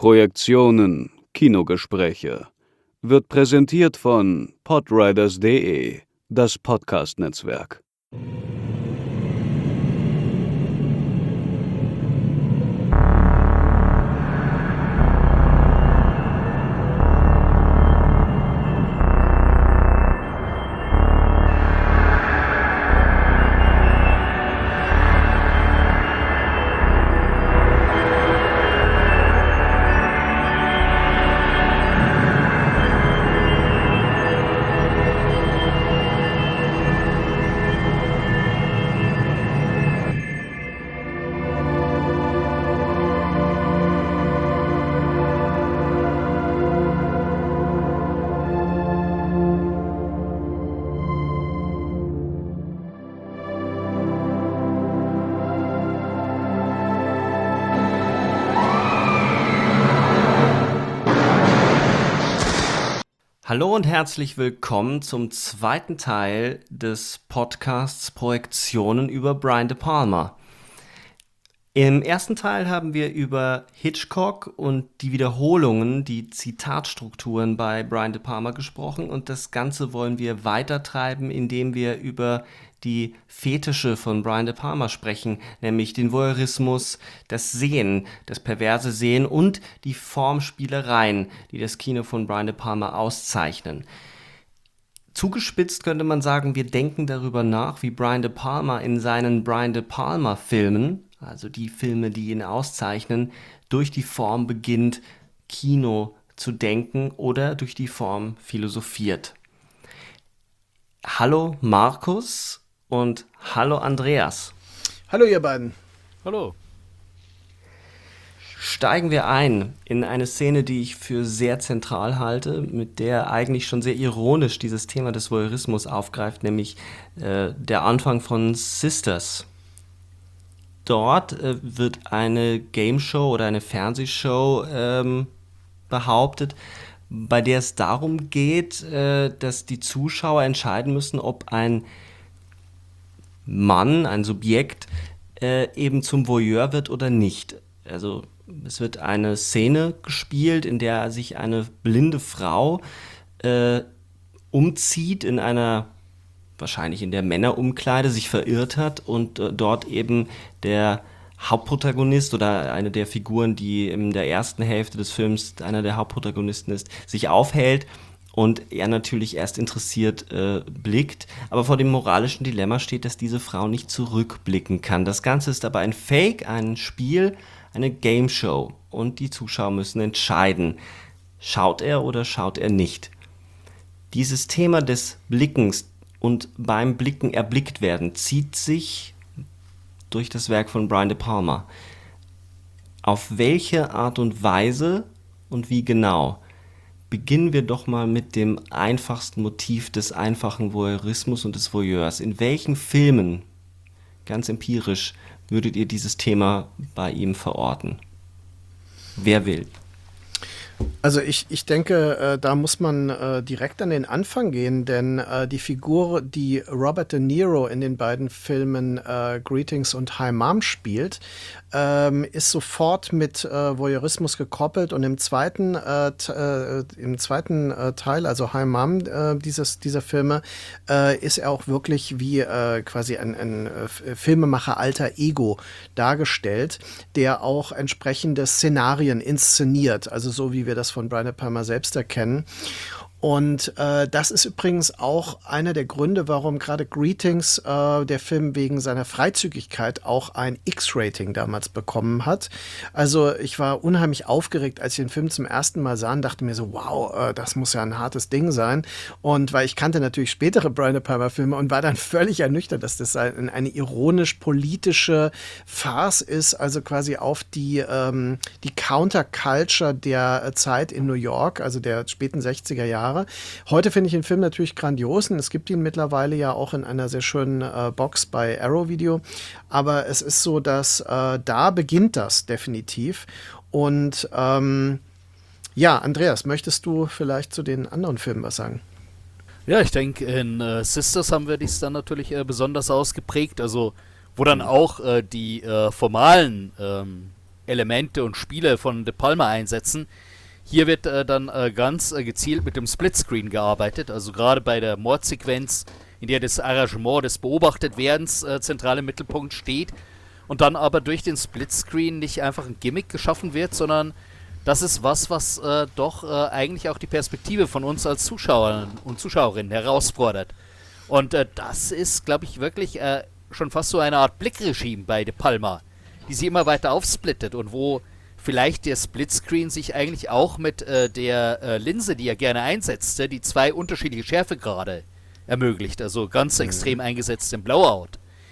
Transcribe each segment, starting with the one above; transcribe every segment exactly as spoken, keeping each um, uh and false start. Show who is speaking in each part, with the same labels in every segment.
Speaker 1: Projektionen Kinogespräche wird präsentiert von podriders punkt de, das Podcast-Netzwerk.
Speaker 2: Hallo und herzlich willkommen zum zweiten Teil des Podcasts Projektionen über Brian De Palma. Im ersten Teil haben wir über Hitchcock und die Wiederholungen, die Zitatstrukturen bei Brian De Palma gesprochen, und das Ganze wollen wir weitertreiben, indem wir über die Fetische von Brian De Palma sprechen, nämlich den Voyeurismus, das Sehen, das perverse Sehen und die Formspielereien, die das Kino von Brian De Palma auszeichnen. Zugespitzt könnte man sagen, wir denken darüber nach, wie Brian De Palma in seinen Brian De Palma-Filmen, also die Filme, die ihn auszeichnen, durch die Form beginnt, Kino zu denken oder durch die Form philosophiert. Hallo Markus und hallo Andreas.
Speaker 3: Hallo ihr beiden.
Speaker 4: Hallo.
Speaker 2: Steigen wir ein in eine Szene, die ich für sehr zentral halte, mit der eigentlich schon sehr ironisch dieses Thema des Voyeurismus aufgreift, nämlich äh, der Anfang von Sisters. Dort äh, wird eine Gameshow oder eine Fernsehshow ähm, behauptet, bei der es darum geht, äh, dass die Zuschauer entscheiden müssen, ob ein Mann, ein Subjekt, äh, eben zum Voyeur wird oder nicht. Also es wird eine Szene gespielt, in der sich eine blinde Frau äh, umzieht in einer, wahrscheinlich in der Männerumkleide, sich verirrt hat und äh, dort eben der Hauptprotagonist oder eine der Figuren, die in der ersten Hälfte des Films einer der Hauptprotagonisten ist, sich aufhält und er natürlich erst interessiert äh, blickt, aber vor dem moralischen Dilemma steht, dass diese Frau nicht zurückblicken kann. Das Ganze ist aber ein Fake, ein Spiel, eine Gameshow und die Zuschauer müssen entscheiden, schaut er oder schaut er nicht. Dieses Thema des Blickens und beim Blicken erblickt werden zieht sich durch das Werk von Brian De Palma. Auf welche Art und Weise und wie genau? Beginnen wir doch mal mit dem einfachsten Motiv des einfachen Voyeurismus und des Voyeurs. In welchen Filmen, ganz empirisch, würdet ihr dieses Thema bei ihm verorten? Wer will?
Speaker 3: Also ich, ich denke, äh, da muss man äh, direkt an den Anfang gehen, denn äh, die Figur, die Robert De Niro in den beiden Filmen äh, Greetings und Hi Mom spielt, ähm, ist sofort mit äh, Voyeurismus gekoppelt, und im zweiten, äh, t- äh, im zweiten äh, Teil, also Hi Mom äh, dieses, dieser Filme, äh, ist er auch wirklich wie äh, quasi ein, ein äh, Filmemacher alter Ego dargestellt, der auch entsprechende Szenarien inszeniert, also so wie wir das von Brian De Palma selbst erkennen. Und äh, das ist übrigens auch einer der Gründe, warum gerade Greetings, äh, der Film wegen seiner Freizügigkeit, auch ein X-Rating damals bekommen hat. Also ich war unheimlich aufgeregt, als ich den Film zum ersten Mal sah und dachte mir so, wow, äh, das muss ja ein hartes Ding sein. Und weil ich kannte natürlich spätere Brian De Palma-Filme und war dann völlig ernüchtert, dass das ein, eine ironisch-politische Farce ist, also quasi auf die, ähm, die Counterculture der äh, Zeit in New York, also der späten sechziger Jahre. Heute finde ich den Film natürlich grandios, und es gibt ihn mittlerweile ja auch in einer sehr schönen äh, Box bei Arrow Video. Aber es ist so, dass äh, da beginnt das definitiv. Und ähm, ja, Andreas, möchtest du vielleicht zu den anderen Filmen was sagen?
Speaker 4: Ja, ich denke, in äh, Sisters haben wir dies dann natürlich äh, besonders ausgeprägt, also wo dann auch äh, die äh, formalen ähm, Elemente und Spiele von De Palma einsetzen. Hier wird äh, dann äh, ganz äh, gezielt mit dem Splitscreen gearbeitet, also gerade bei der Mordsequenz, in der das Arrangement des Beobachtetwerdens äh, zentral im Mittelpunkt steht und dann aber durch den Splitscreen nicht einfach ein Gimmick geschaffen wird, sondern das ist was, was äh, doch äh, eigentlich auch die Perspektive von uns als Zuschauern und Zuschauerinnen herausfordert. Und äh, das ist, glaube ich, wirklich äh, schon fast so eine Art Blickregime bei De Palma, die sie immer weiter aufsplittet und wo vielleicht der Splitscreen sich eigentlich auch mit äh, der äh, Linse, die er gerne einsetzte, die zwei unterschiedliche Schärfegrade ermöglicht, also ganz mhm. extrem eingesetzt im Blowout,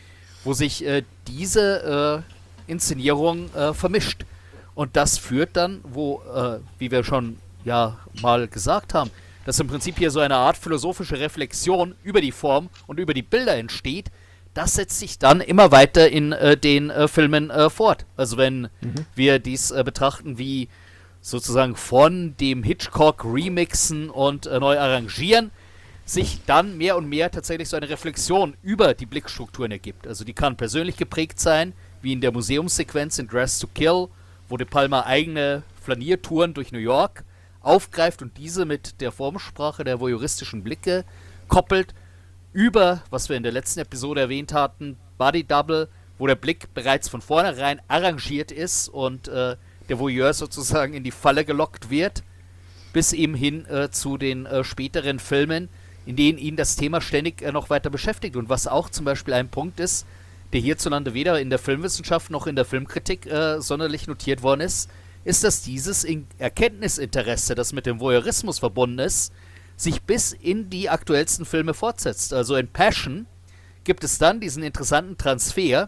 Speaker 4: wo sich äh, diese äh, Inszenierung äh, vermischt. Und das führt dann, wo, äh, wie wir schon ja mal gesagt haben, dass im Prinzip hier so eine Art philosophische Reflexion über die Form und über die Bilder entsteht. Das setzt sich dann immer weiter in äh, den äh, Filmen äh, fort. Also wenn mhm. wir dies äh, betrachten wie sozusagen von dem Hitchcock remixen und äh, neu arrangieren, sich dann mehr und mehr tatsächlich so eine Reflexion über die Blickstrukturen ergibt. Also die kann persönlich geprägt sein, wie in der Museumssequenz in Dressed to Kill, wo De Palma eigene Flaniertouren durch New York aufgreift und diese mit der Formsprache der voyeuristischen Blicke koppelt, über, was wir in der letzten Episode erwähnt hatten, Body Double, wo der Blick bereits von vornherein arrangiert ist und äh, der Voyeur sozusagen in die Falle gelockt wird, bis eben hin äh, zu den äh, späteren Filmen, in denen ihn das Thema ständig äh, noch weiter beschäftigt. Und was auch zum Beispiel ein Punkt ist, der hierzulande weder in der Filmwissenschaft noch in der Filmkritik äh, sonderlich notiert worden ist, ist, dass dieses in- Erkenntnisinteresse, das mit dem Voyeurismus verbunden ist, sich bis in die aktuellsten Filme fortsetzt. Also in Passion gibt es dann diesen interessanten Transfer,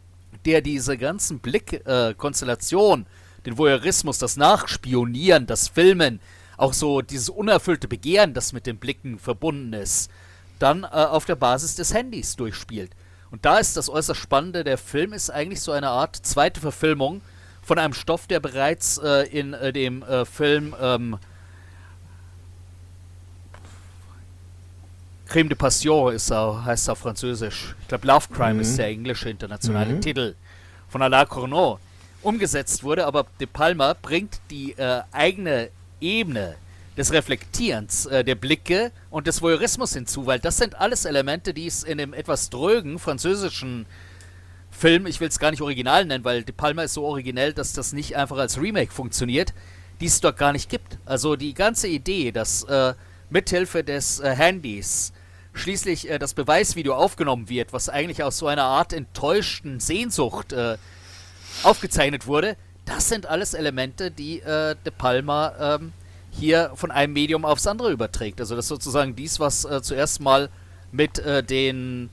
Speaker 4: der diese ganzen Blickkonstellationen, äh, den Voyeurismus, das Nachspionieren, das Filmen, auch so dieses unerfüllte Begehren, das mit den Blicken verbunden ist, dann äh, auf der Basis des Handys durchspielt. Und da ist das äußerst Spannende, der Film ist eigentlich so eine Art zweite Verfilmung von einem Stoff, der bereits äh, in äh, dem äh, Film ähm, Crime de Passion ist er, heißt er auf Französisch. Ich glaube, Love Crime mhm. ist der englische internationale mhm. Titel von Alain Corneau umgesetzt wurde, aber De Palma bringt die äh, eigene Ebene des Reflektierens äh, der Blicke und des Voyeurismus hinzu, weil das sind alles Elemente, die es in dem etwas drögen französischen Film, ich will es gar nicht original nennen, weil De Palma ist so originell, dass das nicht einfach als Remake funktioniert, die es dort gar nicht gibt. Also die ganze Idee, dass äh, mithilfe des äh, Handys schließlich äh, das Beweisvideo aufgenommen wird, was eigentlich aus so einer Art enttäuschten Sehnsucht äh, aufgezeichnet wurde, das sind alles Elemente, die äh, De Palma ähm, hier von einem Medium aufs andere überträgt. Also das ist sozusagen dies, was äh, zuerst mal mit äh, den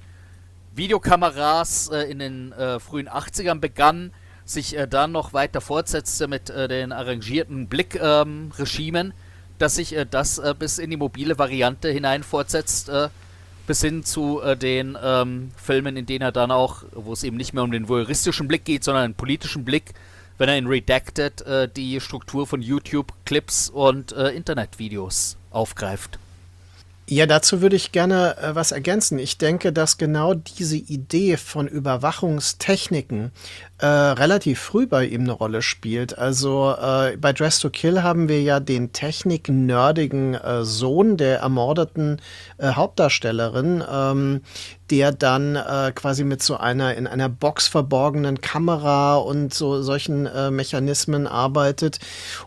Speaker 4: Videokameras äh, in den äh, frühen achtzigern begann, sich äh, dann noch weiter fortsetzte mit äh, den arrangierten Blickregimen, ähm, dass sich äh, das äh, bis in die mobile Variante hinein fortsetzt, äh, bis hin zu äh, den ähm, Filmen, in denen er dann auch, wo es eben nicht mehr um den voyeuristischen Blick geht, sondern einen politischen Blick, wenn er in Redacted äh, die Struktur von YouTube-Clips und äh, Internetvideos aufgreift.
Speaker 3: Ja, dazu würde ich gerne äh, was ergänzen. Ich denke, dass genau diese Idee von Überwachungstechniken äh, relativ früh bei ihm eine Rolle spielt. Also äh, bei Dressed to Kill haben wir ja den techniknerdigen äh, Sohn der ermordeten äh, Hauptdarstellerin, ähm, der dann äh, quasi mit so einer in einer Box verborgenen Kamera und so solchen äh, Mechanismen arbeitet.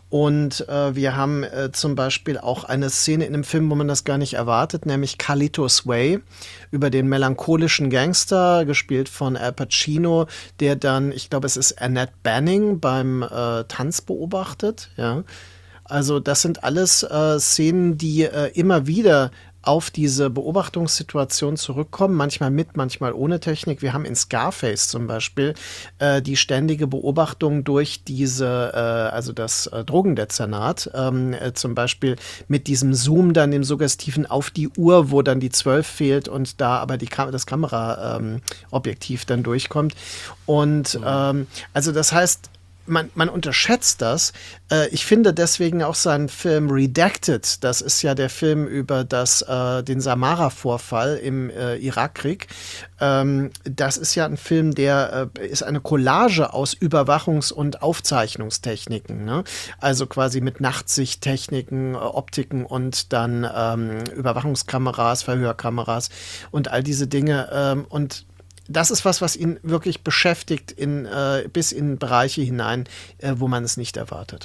Speaker 3: Und äh, wir haben äh, zum Beispiel auch eine Szene in einem Film, wo man das gar nicht erwartet, nämlich Carlitos Way, über den melancholischen Gangster, gespielt von Al Pacino, der dann, ich glaube, es ist Annette Bening beim äh, Tanz beobachtet. Ja. Also das sind alles äh, Szenen, die äh, immer wieder auf diese Beobachtungssituation zurückkommen, manchmal mit, manchmal ohne Technik. Wir haben in Scarface zum Beispiel äh, die ständige Beobachtung durch diese, äh, also das äh, Drogendezernat, ähm, äh, zum Beispiel mit diesem Zoom dann im Suggestiven auf die Uhr, wo dann die zwölf fehlt und da aber die Kam- das Kameraobjektiv ähm, dann durchkommt. Und ähm, also das heißt, man, man unterschätzt das. Äh, ich finde deswegen auch seinen Film Redacted, das ist ja der Film über das, äh, den Samara-Vorfall im äh, Irakkrieg. Ähm, das ist ja ein Film, der äh, ist eine Collage aus Überwachungs- und Aufzeichnungstechniken. Ne? Also quasi mit Nachtsichttechniken, äh, Optiken und dann ähm, Überwachungskameras, Verhörkameras und all diese Dinge. Ähm, und das ist was, was ihn wirklich beschäftigt in, äh, bis in Bereiche hinein, äh, wo man es nicht erwartet.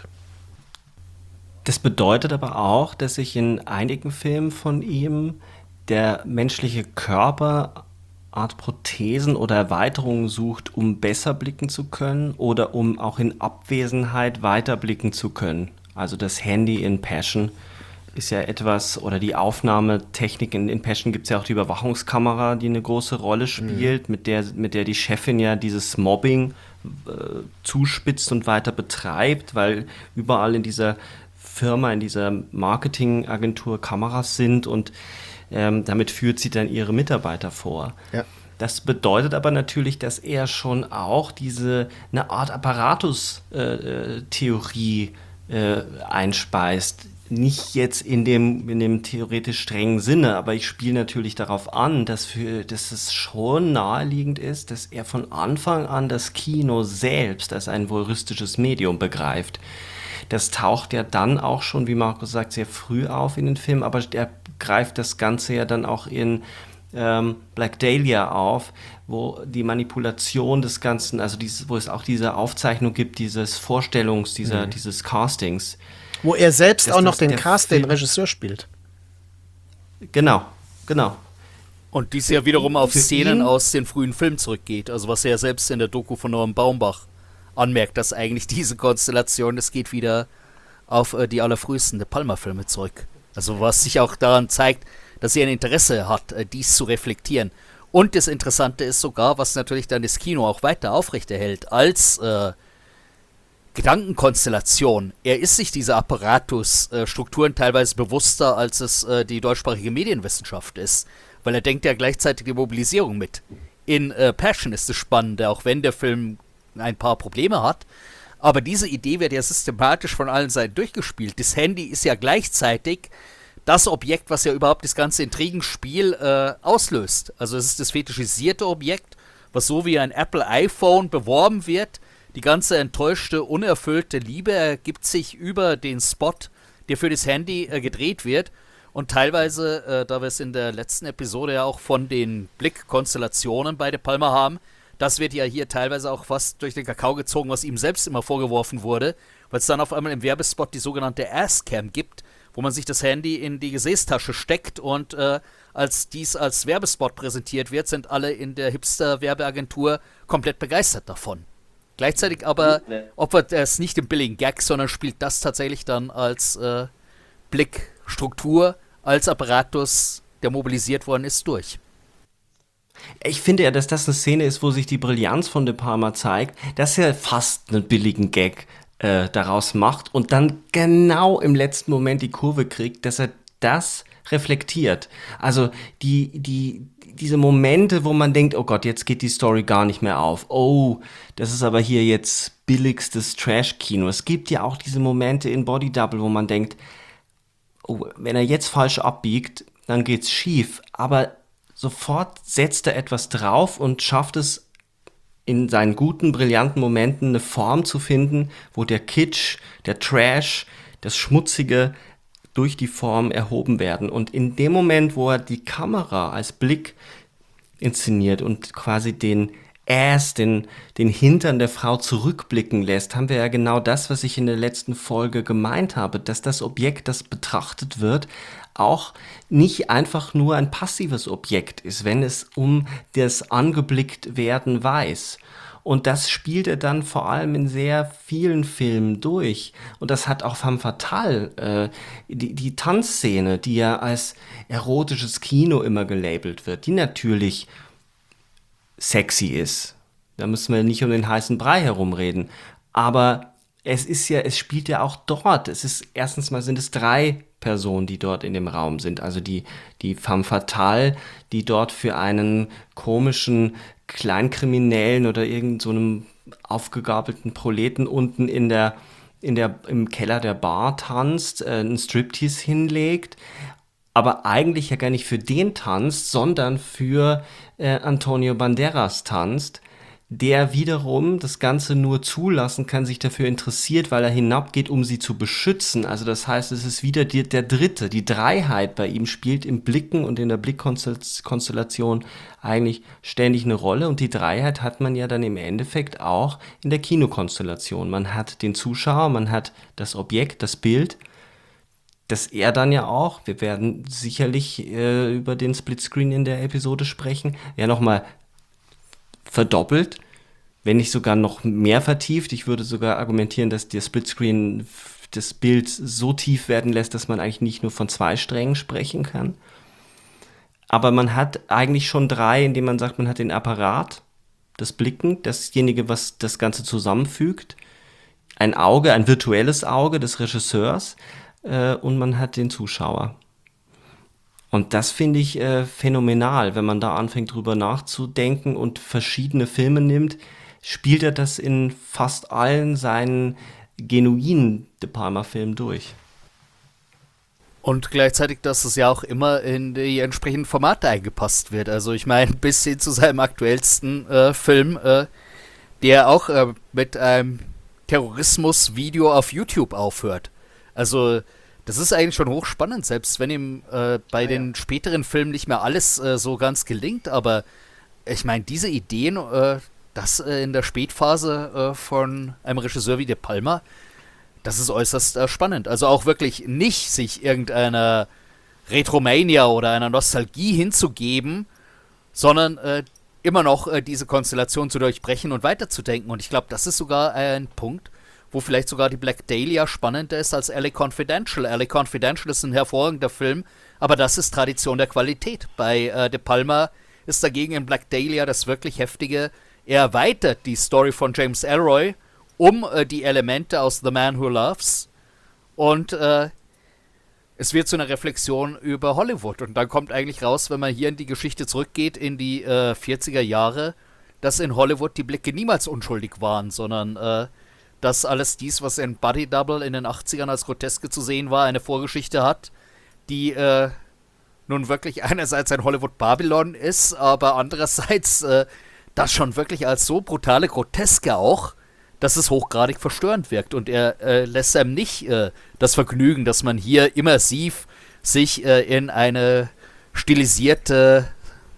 Speaker 2: Das bedeutet aber auch, dass sich in einigen Filmen von ihm der menschliche Körper Art Prothesen oder Erweiterungen sucht, um besser blicken zu können oder um auch in Abwesenheit weiter blicken zu können. Also das Handy in Passion ist ja etwas, oder die Aufnahmetechnik in, in Passion gibt es ja auch die Überwachungskamera, die eine große Rolle spielt, mhm. mit der, mit der die Chefin ja dieses Mobbing äh, zuspitzt und weiter betreibt, weil überall in dieser Firma, in dieser Marketingagentur Kameras sind und ähm, damit führt sie dann ihre Mitarbeiter vor. Ja. Das bedeutet aber natürlich, dass er schon auch diese eine Art Apparatus-Theorie äh, äh, einspeist. Nicht jetzt in dem, in dem theoretisch strengen Sinne, aber ich spiele natürlich darauf an, dass, für, dass es schon naheliegend ist, dass er von Anfang an das Kino selbst als ein voyeuristisches Medium begreift. Das taucht ja dann auch schon, wie Markus sagt, sehr früh auf in den Filmen, aber er greift das Ganze ja dann auch in ähm, Black Dahlia auf, wo die Manipulation des Ganzen, also dieses, wo es auch diese Aufzeichnung gibt, dieses Vorstellungs-, dieser, mhm. dieses Castings.
Speaker 3: Wo er selbst auch noch den Cast, Film, den Regisseur spielt.
Speaker 2: Genau, genau.
Speaker 4: Und dies ja wiederum auf Szenen aus den frühen Filmen zurückgeht, also was er ja selbst in der Doku von Norman Baumbach anmerkt, dass eigentlich diese Konstellation, das geht wieder auf äh, die allerfrühesten De Palma-Filme zurück. Also was sich auch daran zeigt, dass er ein Interesse hat, äh, dies zu reflektieren. Und das Interessante ist sogar, was natürlich dann das Kino auch weiter aufrechterhält, als äh, Gedankenkonstellation. Er ist sich dieser Apparatusstrukturen äh, teilweise bewusster, als es äh, die deutschsprachige Medienwissenschaft ist, weil er denkt ja gleichzeitig die Mobilisierung mit. In äh, Passion ist das Spannende, auch wenn der Film ein paar Probleme hat, aber diese Idee wird ja systematisch von allen Seiten durchgespielt. Das Handy ist ja gleichzeitig das Objekt, was ja überhaupt das ganze Intrigenspiel äh, auslöst. Also es ist das fetischisierte Objekt, was so wie ein Apple iPhone beworben wird. Die ganze enttäuschte, unerfüllte Liebe ergibt sich über den Spot, der für das Handy äh, gedreht wird. Und teilweise, äh, da wir es in der letzten Episode ja auch von den Blickkonstellationen bei De Palma haben, das wird ja hier teilweise auch fast durch den Kakao gezogen, was ihm selbst immer vorgeworfen wurde, weil es dann auf einmal im Werbespot die sogenannte Ass-Cam gibt, wo man sich das Handy in die Gesäßtasche steckt und äh, als dies als Werbespot präsentiert wird, sind alle in der Hipster-Werbeagentur komplett begeistert davon. Gleichzeitig aber opfert er es nicht im billigen Gag, sondern spielt das tatsächlich dann als äh, Blickstruktur, als Apparatus, der mobilisiert worden ist, durch.
Speaker 2: Ich finde ja, dass das eine Szene ist, wo sich die Brillanz von De Palma zeigt, dass er fast einen billigen Gag äh, daraus macht und dann genau im letzten Moment die Kurve kriegt, dass er das reflektiert. Also die, die, diese Momente, wo man denkt, oh Gott, jetzt geht die Story gar nicht mehr auf. Oh, das ist aber hier jetzt billigstes Trash-Kino. Es gibt ja auch diese Momente in Body Double, wo man denkt, oh, wenn er jetzt falsch abbiegt, dann geht's schief. Aber sofort setzt er etwas drauf und schafft es in seinen guten, brillanten Momenten eine Form zu finden, wo der Kitsch, der Trash, das Schmutzige durch die Form erhoben werden. Und in dem Moment, wo er die Kamera als Blick inszeniert und quasi den Ass, den, den Hintern der Frau zurückblicken lässt, haben wir ja genau das, was ich in der letzten Folge gemeint habe, dass das Objekt, das betrachtet wird, auch nicht einfach nur ein passives Objekt ist, wenn es um das angeblickt werden weiß. Und das spielt er dann vor allem in sehr vielen Filmen durch. Und das hat auch Femme Fatale, äh, die, die Tanzszene, die ja als erotisches Kino immer gelabelt wird, die natürlich sexy ist. Da müssen wir nicht um den heißen Brei herumreden. Aber es ist ja, es spielt ja auch dort. Es ist, erstens mal sind es drei Personen, die dort in dem Raum sind. Also die, die Femme Fatale, die dort für einen komischen Kleinkriminellen oder irgend so einem aufgegabelten Proleten unten in der, in der, im Keller der Bar tanzt, äh, einen Striptease hinlegt, aber eigentlich ja gar nicht für den tanzt, sondern für äh, Antonio Banderas tanzt, der wiederum das Ganze nur zulassen kann, sich dafür interessiert, weil er hinabgeht, um sie zu beschützen. Also das heißt, es ist wieder die, der Dritte. Die Dreiheit bei ihm spielt im Blicken und in der Blickkonstellation eigentlich ständig eine Rolle. Und die Dreiheit hat man ja dann im Endeffekt auch in der Kinokonstellation. Man hat den Zuschauer, man hat das Objekt, das Bild, das er dann ja auch, wir werden sicherlich äh, über den Splitscreen in der Episode sprechen, ja nochmal verdoppelt, wenn nicht sogar noch mehr vertieft. Ich würde sogar argumentieren, dass der Splitscreen das Bild so tief werden lässt, dass man eigentlich nicht nur von zwei Strängen sprechen kann. Aber man hat eigentlich schon drei, indem man sagt, man hat den Apparat, das Blicken, dasjenige, was das Ganze zusammenfügt, ein Auge, ein virtuelles Auge des Regisseurs, äh, und man hat den Zuschauer. Und das finde ich äh, phänomenal, wenn man da anfängt drüber nachzudenken und verschiedene Filme nimmt, spielt er das in fast allen seinen genuinen De Palma-Filmen durch.
Speaker 4: Und gleichzeitig, dass es ja auch immer in die entsprechenden Formate eingepasst wird. Also ich meine, bis hin zu seinem aktuellsten äh, Film, äh, der auch äh, mit einem Terrorismus-Video auf YouTube aufhört. Also das ist eigentlich schon hochspannend, selbst wenn ihm äh, bei ja, den ja. späteren Filmen nicht mehr alles äh, so ganz gelingt. Aber ich meine, diese Ideen, äh, das äh, in der Spätphase äh, von einem Regisseur wie De Palma, das ist äußerst äh, spannend. Also auch wirklich nicht sich irgendeiner Retromania oder einer Nostalgie hinzugeben, sondern äh, immer noch äh, diese Konstellation zu durchbrechen und weiterzudenken. Und ich glaube, das ist sogar ein Punkt, wo vielleicht sogar die Black Dahlia spannender ist als L A Confidential. L A Confidential ist ein hervorragender Film, aber das ist Tradition der Qualität. Bei äh, De Palma ist dagegen in Black Dahlia das wirklich Heftige. Er erweitert die Story von James Ellroy um äh, die Elemente aus The Man Who Loves und äh, es wird zu einer Reflexion über Hollywood. Und dann kommt eigentlich raus, wenn man hier in die Geschichte zurückgeht, in die äh, vierziger Jahre, dass in Hollywood die Blicke niemals unschuldig waren, sondern äh, dass alles dies, was in Body Double in den achtzigern als Groteske zu sehen war, eine Vorgeschichte hat, die äh, nun wirklich einerseits ein Hollywood-Babylon ist, aber andererseits äh, das schon wirklich als so brutale Groteske auch, dass es hochgradig verstörend wirkt. Und er äh, lässt einem nicht äh, das Vergnügen, dass man hier immersiv sich äh, in eine stilisierte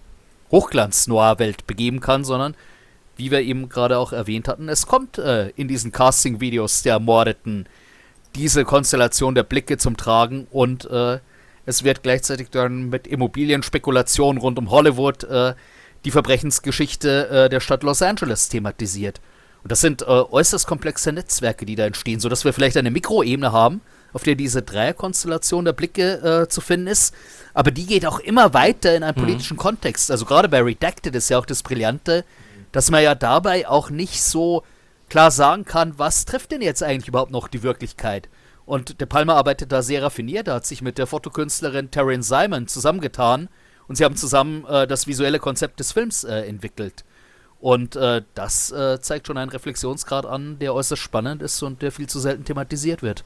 Speaker 4: Hochglanz-Noir-Welt begeben kann, sondern wie wir eben gerade auch erwähnt hatten, es kommt äh, in diesen Casting-Videos der Ermordeten diese Konstellation der Blicke zum Tragen und äh, es wird gleichzeitig dann mit Immobilienspekulationen rund um Hollywood äh, die Verbrechensgeschichte äh, der Stadt Los Angeles thematisiert. Und das sind äh, äußerst komplexe Netzwerke, die da entstehen, sodass wir vielleicht eine Mikroebene haben, auf der diese Dreierkonstellation der Blicke äh, zu finden ist, aber die geht auch immer weiter in einen politischen mhm. Kontext. Also gerade bei Redacted ist ja auch das Brillante, dass man ja dabei auch nicht so klar sagen kann, was trifft denn jetzt eigentlich überhaupt noch die Wirklichkeit? Und De Palma arbeitet da sehr raffiniert, er hat sich mit der Fotokünstlerin Taryn Simon zusammengetan und sie haben zusammen äh, das visuelle Konzept des Films äh, entwickelt. Und äh, das äh, zeigt schon einen Reflexionsgrad an, der äußerst spannend ist und der viel zu selten thematisiert wird.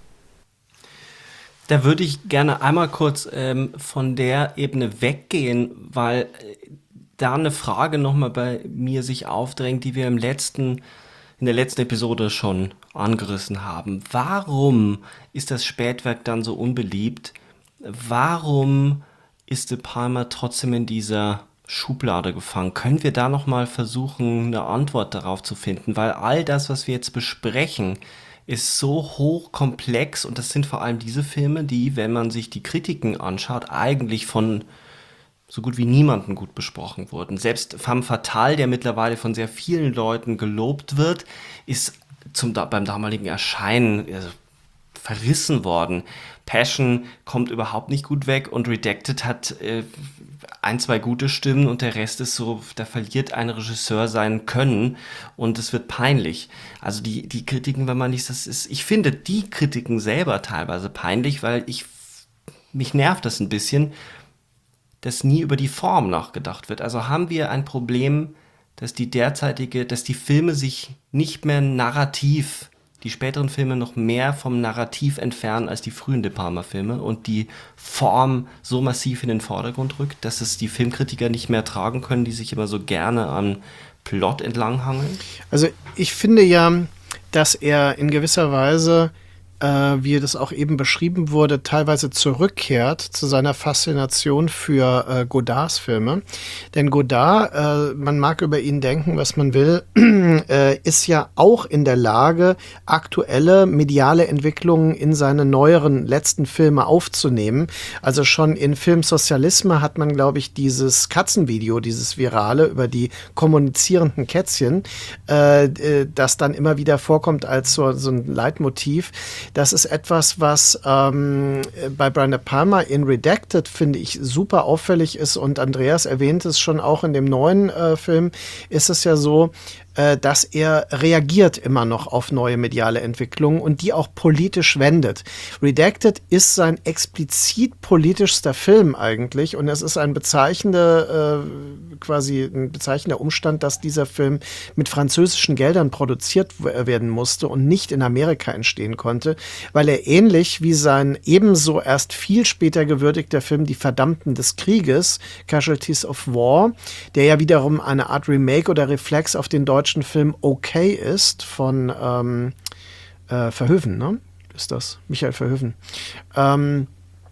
Speaker 2: Da würde ich gerne einmal kurz ähm, von der Ebene weggehen, weil äh, da eine Frage nochmal bei mir sich aufdrängt, die wir im letzten, in der letzten Episode schon angerissen haben. Warum ist das Spätwerk dann so unbeliebt? Warum ist De Palma trotzdem in dieser Schublade gefangen? Können wir da nochmal versuchen, eine Antwort darauf zu finden? Weil all das, was wir jetzt besprechen, ist so hochkomplex und das sind vor allem diese Filme, die, wenn man sich die Kritiken anschaut, eigentlich von so gut wie niemanden gut besprochen wurden. Selbst Femme Fatale, der mittlerweile von sehr vielen Leuten gelobt wird, ist zum, beim damaligen Erscheinen also, verrissen worden. Passion kommt überhaupt nicht gut weg und Redacted hat äh, ein, zwei gute Stimmen und der Rest ist so, da verliert ein Regisseur sein Können und es wird peinlich. Also die, die Kritiken, wenn man nicht, das ist, ich finde die Kritiken selber teilweise peinlich, weil ich, mich nervt das ein bisschen, dass nie über die Form nachgedacht wird. Also haben wir ein Problem dass die derzeitige, dass die Filme sich nicht mehr narrativ, die späteren Filme noch mehr vom Narrativ entfernen als die frühen De Palma-Filme und die Form so massiv in den Vordergrund rückt, dass es die Filmkritiker nicht mehr tragen können, die sich immer so gerne am Plot entlanghangeln?
Speaker 3: Also ich finde ja, dass er in gewisser Weise, äh, wie das auch eben beschrieben wurde, teilweise zurückkehrt zu seiner Faszination für äh, Godards Filme. Denn Godard, äh, man mag über ihn denken, was man will, äh, ist ja auch in der Lage, aktuelle mediale Entwicklungen in seine neueren letzten Filme aufzunehmen. Also schon in Film Sozialisme hat man, glaube ich, dieses Katzenvideo, dieses Virale über die kommunizierenden Kätzchen, äh, äh, das dann immer wieder vorkommt als so, so ein Leitmotiv. Das ist etwas, was ähm, bei Brian De Palma in Redacted, finde ich, super auffällig ist. Und Andreas erwähnt es schon auch in dem neuen äh, Film, ist es ja so, äh, dass er reagiert immer noch auf neue mediale Entwicklungen und die auch politisch wendet. Redacted ist sein explizit politischster Film eigentlich und es ist ein bezeichnender, äh, quasi ein bezeichnender Umstand, dass dieser Film mit französischen Geldern produziert w- werden musste und nicht in Amerika entstehen konnte, weil er ähnlich wie sein ebenso erst viel später gewürdigter Film Die Verdammten des Krieges, Casualties of War, der ja wiederum eine Art Remake oder Reflex auf den deutschen Film Okay ist, von ähm, äh, Verhoeven, ne? Ist das? Michael Verhoeven. Ähm,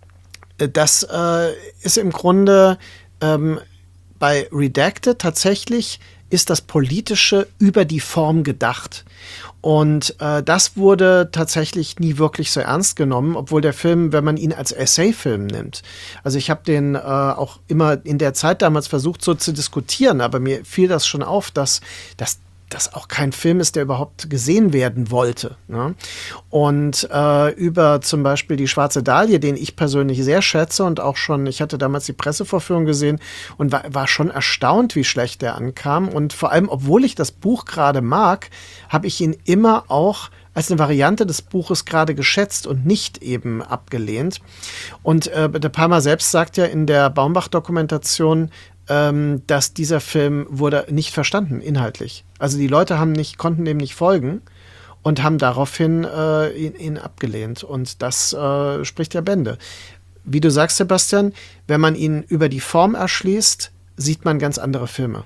Speaker 3: das äh, ist im Grunde ähm, bei Redacted tatsächlich ist das Politische über die Form gedacht. Und äh, das wurde tatsächlich nie wirklich so ernst genommen, obwohl der Film, wenn man ihn als Essay-Film nimmt, also ich habe den äh, auch immer in der Zeit damals versucht so zu diskutieren, aber mir fiel das schon auf, dass das das auch kein Film ist, der überhaupt gesehen werden wollte. Ne? Und äh, über zum Beispiel Die Schwarze Dahlie, den ich persönlich sehr schätze und auch schon, ich hatte damals die Pressevorführung gesehen und war, war schon erstaunt, wie schlecht der ankam. Und vor allem, obwohl ich das Buch gerade mag, habe ich ihn immer auch als eine Variante des Buches gerade geschätzt und nicht eben abgelehnt. Und äh, De Palma selbst sagt ja in der Baumbach-Dokumentation, ähm, dass dieser Film wurde nicht verstanden, inhaltlich. Also die Leute haben nicht, konnten dem nicht folgen und haben daraufhin äh, ihn, ihn abgelehnt. Und das äh, spricht ja Bände. Wie du sagst, Sebastian, wenn man ihn über die Form erschließt, sieht man ganz andere Filme.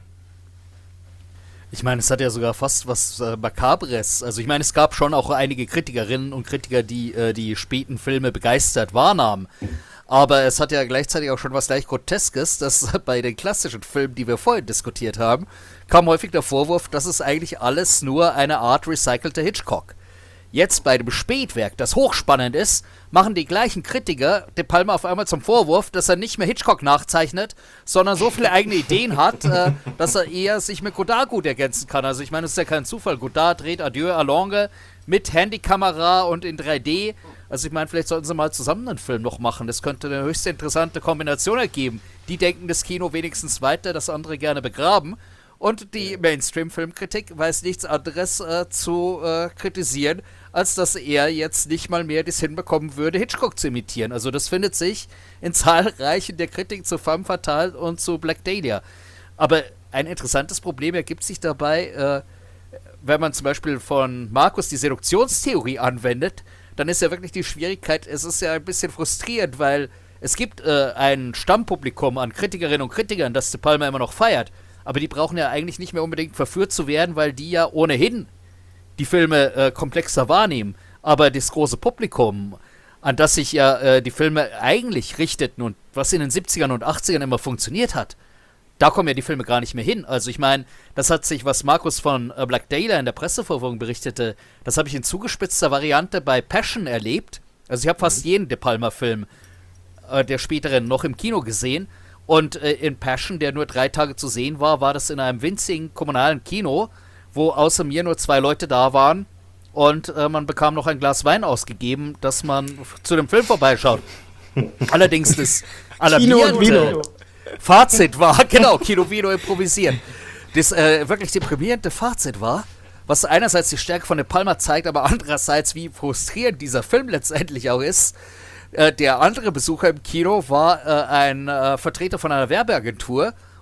Speaker 4: Ich meine, es hat ja sogar fast was äh, Makabres. Also ich meine, es gab schon auch einige Kritikerinnen und Kritiker, die äh, die späten Filme begeistert wahrnahmen. Aber es hat ja gleichzeitig auch schon was leicht Groteskes, dass bei den klassischen Filmen, die wir vorhin diskutiert haben, kam häufig der Vorwurf, das ist eigentlich alles nur eine Art recycelter Hitchcock. Jetzt bei dem Spätwerk, das hochspannend ist, machen die gleichen Kritiker De Palma auf einmal zum Vorwurf, dass er nicht mehr Hitchcock nachzeichnet, sondern so viele eigene Ideen hat, äh, dass er eher sich mit Godard gut ergänzen kann. Also ich meine, es ist ja kein Zufall. Godard dreht Adieu à Longue mit Handykamera und in drei D. Also ich meine, vielleicht sollten sie mal zusammen einen Film noch machen. Das könnte eine höchst interessante Kombination ergeben. Die denken das Kino wenigstens weiter, das andere gerne begraben. Und die Mainstream-Filmkritik weiß nichts anderes äh, zu äh, kritisieren, als dass er jetzt nicht mal mehr das hinbekommen würde, Hitchcock zu imitieren. Also das findet sich in zahlreichen der Kritik zu Femme Fatale und zu Black Dahlia. Aber ein interessantes Problem ergibt sich dabei, äh, wenn man zum Beispiel von Markus die Seduktionstheorie anwendet, dann ist ja wirklich die Schwierigkeit, es ist ja ein bisschen frustrierend, weil es gibt äh, ein Stammpublikum an Kritikerinnen und Kritikern, das De Palma immer noch feiert, aber die brauchen ja eigentlich nicht mehr unbedingt verführt zu werden, weil die ja ohnehin die Filme äh, komplexer wahrnehmen. Aber das große Publikum, an das sich ja äh, die Filme eigentlich richteten und was in den siebzigern und achtzigern immer funktioniert hat, da kommen ja die Filme gar nicht mehr hin. Also ich meine, das hat sich, was Markus von äh, Black Dahlia in der Pressevorführung berichtete, das habe ich in zugespitzter Variante bei Passion erlebt. Also ich habe fast jeden De Palma-Film äh, der späteren noch im Kino gesehen. Und äh, in Passion, der nur drei Tage zu sehen war, war das in einem winzigen kommunalen Kino, wo außer mir nur zwei Leute da waren. Und äh, man bekam noch ein Glas Wein ausgegeben, dass man f- zu dem Film vorbeischaut. Allerdings das alarmierende Fazit war, genau, Kino Vino improvisieren. Das äh, wirklich deprimierende Fazit war, was einerseits die Stärke von De Palma zeigt, aber andererseits, wie frustrierend dieser Film letztendlich auch ist. Äh, der andere Besucher im Kino war äh, ein äh, Vertreter von einer Werbeagentur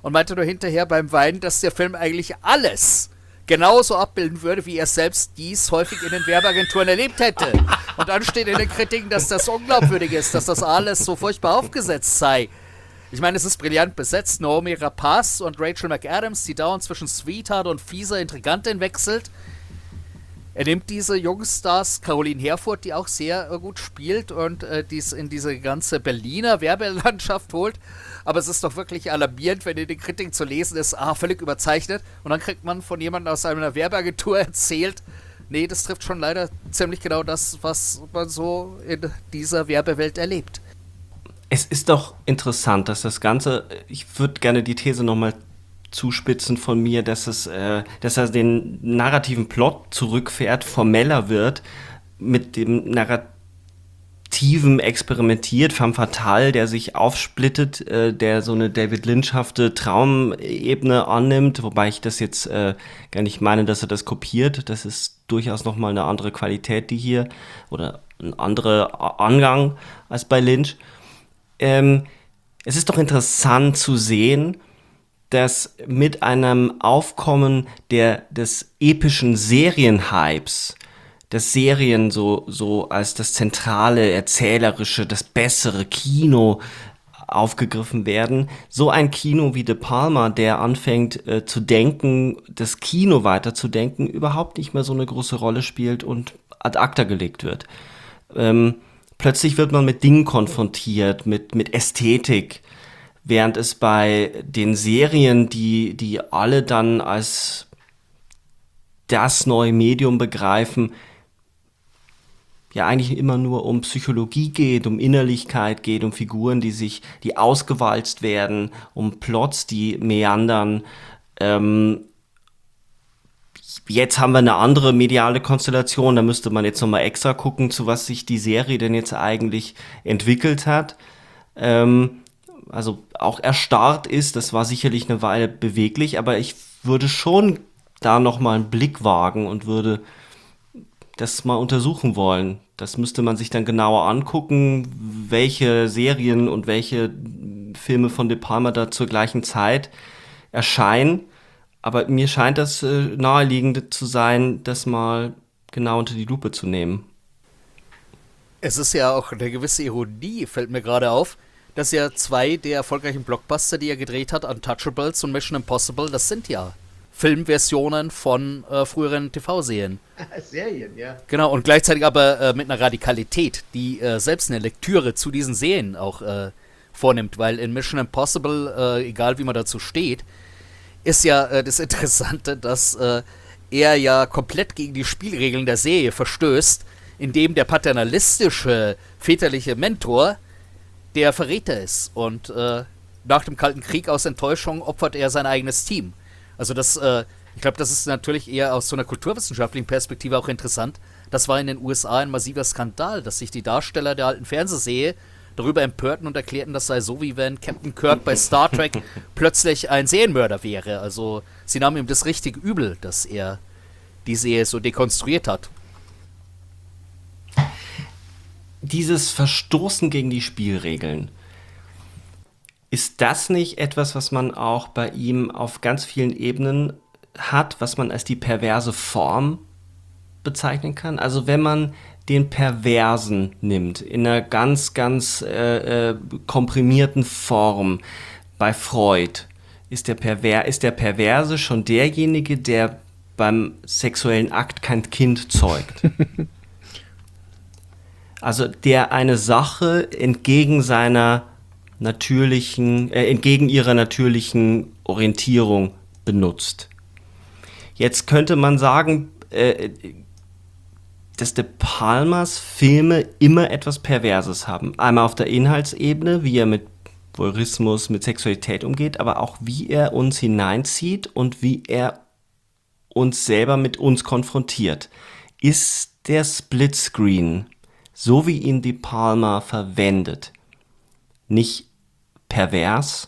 Speaker 4: und meinte nur hinterher beim Weinen, dass der Film eigentlich alles genauso abbilden würde, wie er selbst dies häufig in den Werbeagenturen erlebt hätte. Und dann steht in den Kritiken, dass das unglaubwürdig ist, dass das alles so furchtbar aufgesetzt sei. Ich meine, es ist brillant besetzt. Naomi Rapace und Rachel McAdams, die dauernd zwischen Sweetheart und fieser Intrigantin wechselt. Er nimmt diese Jungstars, Caroline Herfurth, die auch sehr äh, gut spielt und äh, dies in diese ganze Berliner Werbelandschaft holt. Aber es ist doch wirklich alarmierend, wenn in den Kritiken zu lesen ist, ah, völlig überzeichnet. Und dann kriegt man von jemandem aus einer Werbeagentur erzählt, nee, das trifft schon leider ziemlich genau das, was man so in dieser Werbewelt erlebt.
Speaker 2: Es ist doch interessant, dass das Ganze, ich würde gerne die These nochmal zuspitzen von mir, dass es, äh, dass er den narrativen Plot zurückfährt, formeller wird, mit dem narrativen experimentiert, femme fatale, der sich aufsplittet, äh, der so eine David Lynch-hafte Traumebene annimmt, wobei ich das jetzt äh, gar nicht meine, dass er das kopiert. Das ist durchaus nochmal eine andere Qualität, die hier, oder ein anderer Angang als bei Lynch. Ähm, es ist doch interessant zu sehen, dass mit einem Aufkommen der, des epischen Serienhypes, dass Serien so, so als das zentrale, erzählerische, das bessere Kino aufgegriffen werden, so ein Kino wie De Palma, der anfängt äh, zu denken, das Kino weiterzudenken, überhaupt nicht mehr so eine große Rolle spielt und ad acta gelegt wird. Ähm, plötzlich wird man mit Dingen konfrontiert, mit, mit Ästhetik, während es bei den Serien, die, die alle dann als das neue Medium begreifen, ja eigentlich immer nur um Psychologie geht, um Innerlichkeit geht, um Figuren, die sich, die ausgewalzt werden, um Plots, die meandern. Ähm, jetzt haben wir eine andere mediale Konstellation, da müsste man jetzt nochmal extra gucken, zu was sich die Serie denn jetzt eigentlich entwickelt hat. Ähm, also auch erstarrt ist, das war sicherlich eine Weile beweglich, aber ich würde schon da nochmal einen Blick wagen und würde das mal untersuchen wollen. Das müsste man sich dann genauer angucken, welche Serien und welche Filme von De Palma da zur gleichen Zeit erscheinen. Aber mir scheint das äh, naheliegend zu sein, das mal genau unter die Lupe zu nehmen.
Speaker 4: Es ist ja auch eine gewisse Ironie, fällt mir gerade auf, dass ja zwei der erfolgreichen Blockbuster, die er gedreht hat, Untouchables und Mission Impossible, das sind ja Filmversionen von äh, früheren T V-Serien.
Speaker 3: Serien, ja.
Speaker 4: Genau, und gleichzeitig aber äh, mit einer Radikalität, die äh, selbst eine Lektüre zu diesen Serien auch äh, vornimmt, weil in Mission Impossible, äh, egal wie man dazu steht, ist ja äh, das Interessante, dass äh, er ja komplett gegen die Spielregeln der Serie verstößt, indem der paternalistische väterliche Mentor der Verräter ist. Und äh, nach dem Kalten Krieg aus Enttäuschung opfert er sein eigenes Team. Also das, äh, ich glaube, das ist natürlich eher aus so einer kulturwissenschaftlichen Perspektive auch interessant. Das war in den U S A ein massiver Skandal, dass sich die Darsteller der alten Fernsehserie darüber empörten und erklärten, das sei so, wie wenn Captain Kirk bei Star Trek plötzlich ein Serienmörder wäre. Also sie nahmen ihm das richtig übel, dass er die Serie so dekonstruiert hat.
Speaker 2: Dieses Verstoßen gegen die Spielregeln, ist das nicht etwas, was man auch bei ihm auf ganz vielen Ebenen hat, was man als die perverse Form bezeichnen kann? Also wenn man den Perversen nimmt, in einer ganz, ganz äh, äh, komprimierten Form, bei Freud, ist der, Perver- ist der Perverse schon derjenige, der beim sexuellen Akt kein Kind zeugt. Also der eine Sache entgegen seiner natürlichen, äh, entgegen ihrer natürlichen Orientierung benutzt. Jetzt könnte man sagen, äh, dass De Palmas Filme immer etwas Perverses haben. Einmal auf der Inhaltsebene, wie er mit Voyeurismus, mit Sexualität umgeht, aber auch wie er uns hineinzieht und wie er uns selber mit uns konfrontiert. Ist der Splitscreen, so wie ihn De Palma verwendet, nicht pervers?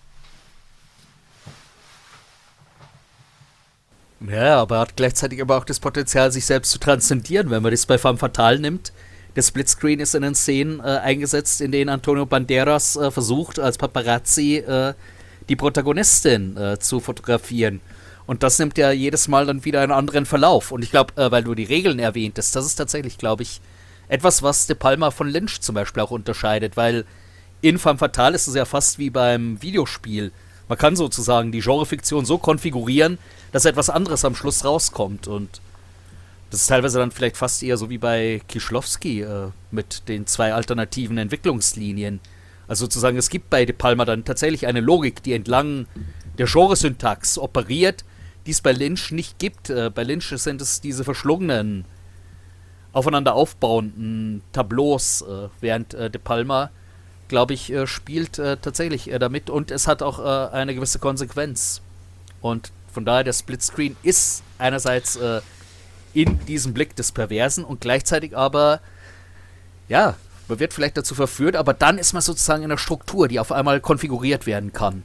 Speaker 4: Ja, aber er hat gleichzeitig aber auch das Potenzial, sich selbst zu transzendieren, wenn man das bei Femme Fatale nimmt. Der Splitscreen ist in den Szenen äh, eingesetzt, in denen Antonio Banderas äh, versucht, als Paparazzi äh, die Protagonistin äh, zu fotografieren. Und das nimmt ja jedes Mal dann wieder einen anderen Verlauf. Und ich glaube, äh, weil du die Regeln erwähntest, das ist tatsächlich, glaube ich, etwas, was De Palma von Lynch zum Beispiel auch unterscheidet, weil in Femme Fatale ist es ja fast wie beim Videospiel. Man kann sozusagen die Genrefiktion so konfigurieren, dass etwas anderes am Schluss rauskommt. Und das ist teilweise dann vielleicht fast eher so wie bei Kieślowski äh, mit den zwei alternativen Entwicklungslinien. Also sozusagen, es gibt bei De Palma dann tatsächlich eine Logik, die entlang der Genresyntax operiert, die es bei Lynch nicht gibt. Äh, bei Lynch sind es diese verschlungenen, aufeinander aufbauenden Tableaus, äh, während äh, De Palma, glaube ich, äh, spielt äh, tatsächlich äh, damit und es hat auch äh, eine gewisse Konsequenz. Und von daher, der Splitscreen ist einerseits äh, in diesem Blick des Perversen und gleichzeitig aber, ja, man wird vielleicht dazu verführt, aber dann ist man sozusagen in einer Struktur, die auf einmal konfiguriert werden kann.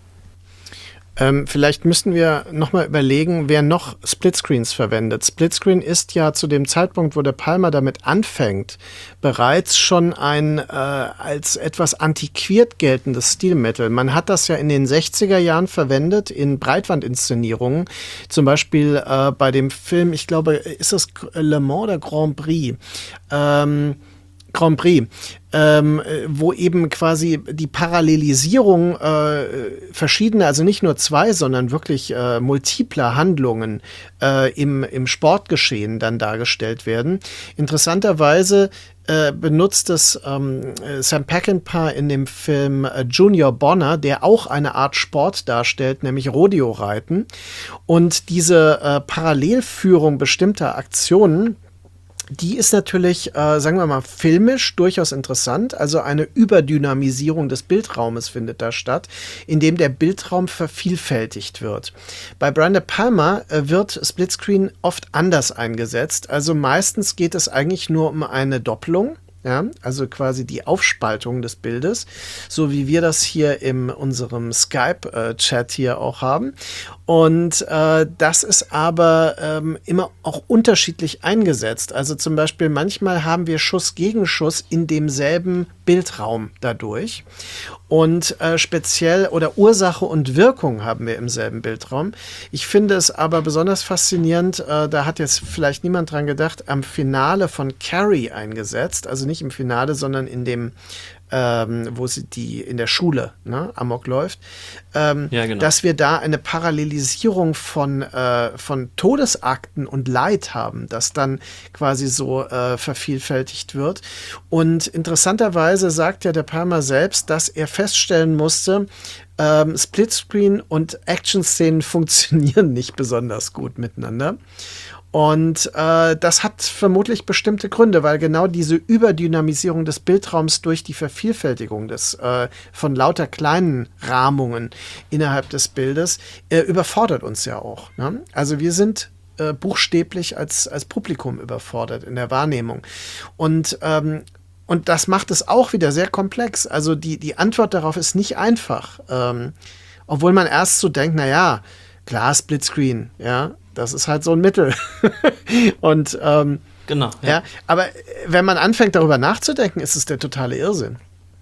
Speaker 3: Ähm, vielleicht müssten wir nochmal überlegen, wer noch Splitscreens verwendet. Splitscreen ist ja zu dem Zeitpunkt, wo der Palma damit anfängt, bereits schon ein äh, als etwas antiquiert geltendes Stilmittel. Man hat das ja in den sechziger Jahren verwendet in Breitbandinszenierungen. Zum Beispiel äh, bei dem Film, ich glaube, ist das Le Mans oder Grand Prix? Ähm, Grand Prix, ähm, wo eben quasi die Parallelisierung äh, verschiedener, also nicht nur zwei, sondern wirklich äh, multipler Handlungen äh, im, im Sportgeschehen dann dargestellt werden. Interessanterweise äh, benutzt es ähm, Sam Peckinpah in dem Film äh, Junior Bonner, der auch eine Art Sport darstellt, nämlich Rodeo-Reiten. Und diese äh, Parallelführung bestimmter Aktionen, die ist natürlich, äh, sagen wir mal, filmisch durchaus interessant. Also eine Überdynamisierung des Bildraumes findet da statt, indem der Bildraum vervielfältigt wird. Bei Brian De Palma äh, wird Splitscreen oft anders eingesetzt. Also meistens geht es eigentlich nur um eine Doppelung. Ja, also quasi die Aufspaltung des Bildes, so wie wir das hier in unserem Skype-Chat hier auch haben. Und äh, das ist aber ähm, immer auch unterschiedlich eingesetzt. Also zum Beispiel manchmal haben wir Schuss gegen Schuss in demselben Bildraum dadurch. Und äh, speziell oder Ursache und Wirkung haben wir im selben Bildraum. Ich finde es aber besonders faszinierend, äh, da hat jetzt vielleicht niemand dran gedacht, am Finale von Carrie eingesetzt, also nicht im Finale, sondern in dem Ähm, wo sie die in der Schule ne, amok läuft, ähm, ja, genau. Dass wir da eine Parallelisierung von, äh, von Todesakten und Leid haben, das dann quasi so äh, vervielfältigt wird. Und interessanterweise sagt ja der Palma selbst, dass er feststellen musste, ähm, Splitscreen und Action-Szenen funktionieren nicht besonders gut miteinander. Und äh, das hat vermutlich bestimmte Gründe, weil genau diese Überdynamisierung des Bildraums durch die Vervielfältigung des, äh, von lauter kleinen Rahmungen innerhalb des Bildes äh, überfordert uns ja auch. Ne? Also wir sind äh, buchstäblich als, als Publikum überfordert in der Wahrnehmung. Und ähm, Und das macht es auch wieder sehr komplex. Also die, die Antwort darauf ist nicht einfach. Ähm, obwohl man erst so denkt, na ja, klar, Splitscreen, ja, das ist halt so ein Mittel. Und ähm,
Speaker 2: genau. Ja.
Speaker 3: ja, aber wenn man anfängt, darüber nachzudenken, ist es der totale Irrsinn.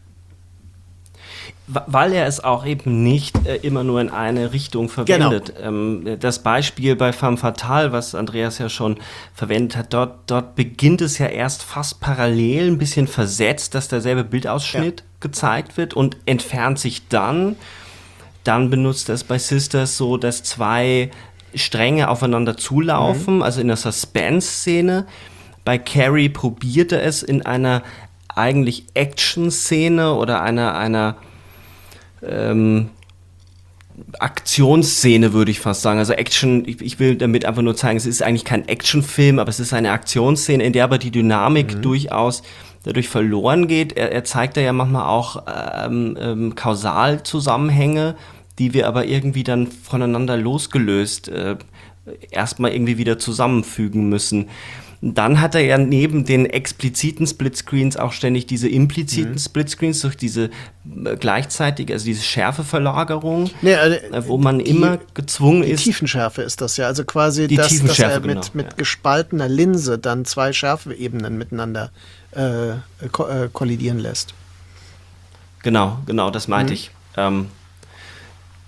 Speaker 2: Weil er es auch eben nicht äh, immer nur in eine Richtung verwendet.
Speaker 3: Genau.
Speaker 2: Ähm, das Beispiel bei Femme Fatale, was Andreas ja schon verwendet hat, dort, dort beginnt es ja erst fast parallel, ein bisschen versetzt, dass derselbe Bildausschnitt ja. gezeigt wird und entfernt sich dann. Dann benutzt er es bei Sisters so, dass zwei Stränge aufeinander zulaufen, mhm. also in der Suspense-Szene. Bei Carrie probiert er es in einer eigentlich Action-Szene oder einer, einer ähm, Aktionsszene, würde ich fast sagen. Also Action, ich, ich will damit einfach nur zeigen, es ist eigentlich kein Actionfilm, aber es ist eine Aktionsszene, in der aber die Dynamik mhm. durchaus dadurch verloren geht. Er, er zeigt da ja manchmal auch ähm, ähm, Kausalzusammenhänge, die wir aber irgendwie dann voneinander losgelöst äh, erstmal irgendwie wieder zusammenfügen müssen. Dann hat er ja neben den expliziten Splitscreens auch ständig diese impliziten mhm. Splitscreens durch diese äh, gleichzeitig, also diese Schärfeverlagerung,
Speaker 3: nee, also,
Speaker 2: äh, wo man
Speaker 3: die,
Speaker 2: immer gezwungen
Speaker 3: die
Speaker 2: ist.
Speaker 3: Die Tiefenschärfe ist das ja, also quasi,
Speaker 2: die
Speaker 3: dass, dass er mit,
Speaker 2: genau,
Speaker 3: mit
Speaker 2: ja.
Speaker 3: gespaltener Linse dann zwei Schärfeebenen miteinander äh, ko- äh, kollidieren lässt.
Speaker 2: Genau, genau, das meinte mhm. ich. Ähm,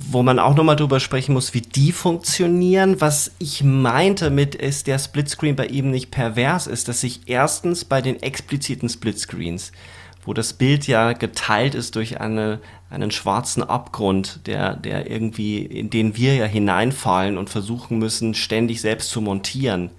Speaker 2: wo man auch nochmal drüber sprechen muss, wie die funktionieren. Was ich meinte mit, ist der Splitscreen bei ihm nicht pervers ist, dass sich erstens bei den expliziten Splitscreens, wo das Bild ja geteilt ist durch eine, einen schwarzen Abgrund, der, der irgendwie, in den wir ja hineinfallen und versuchen müssen, ständig selbst zu montieren,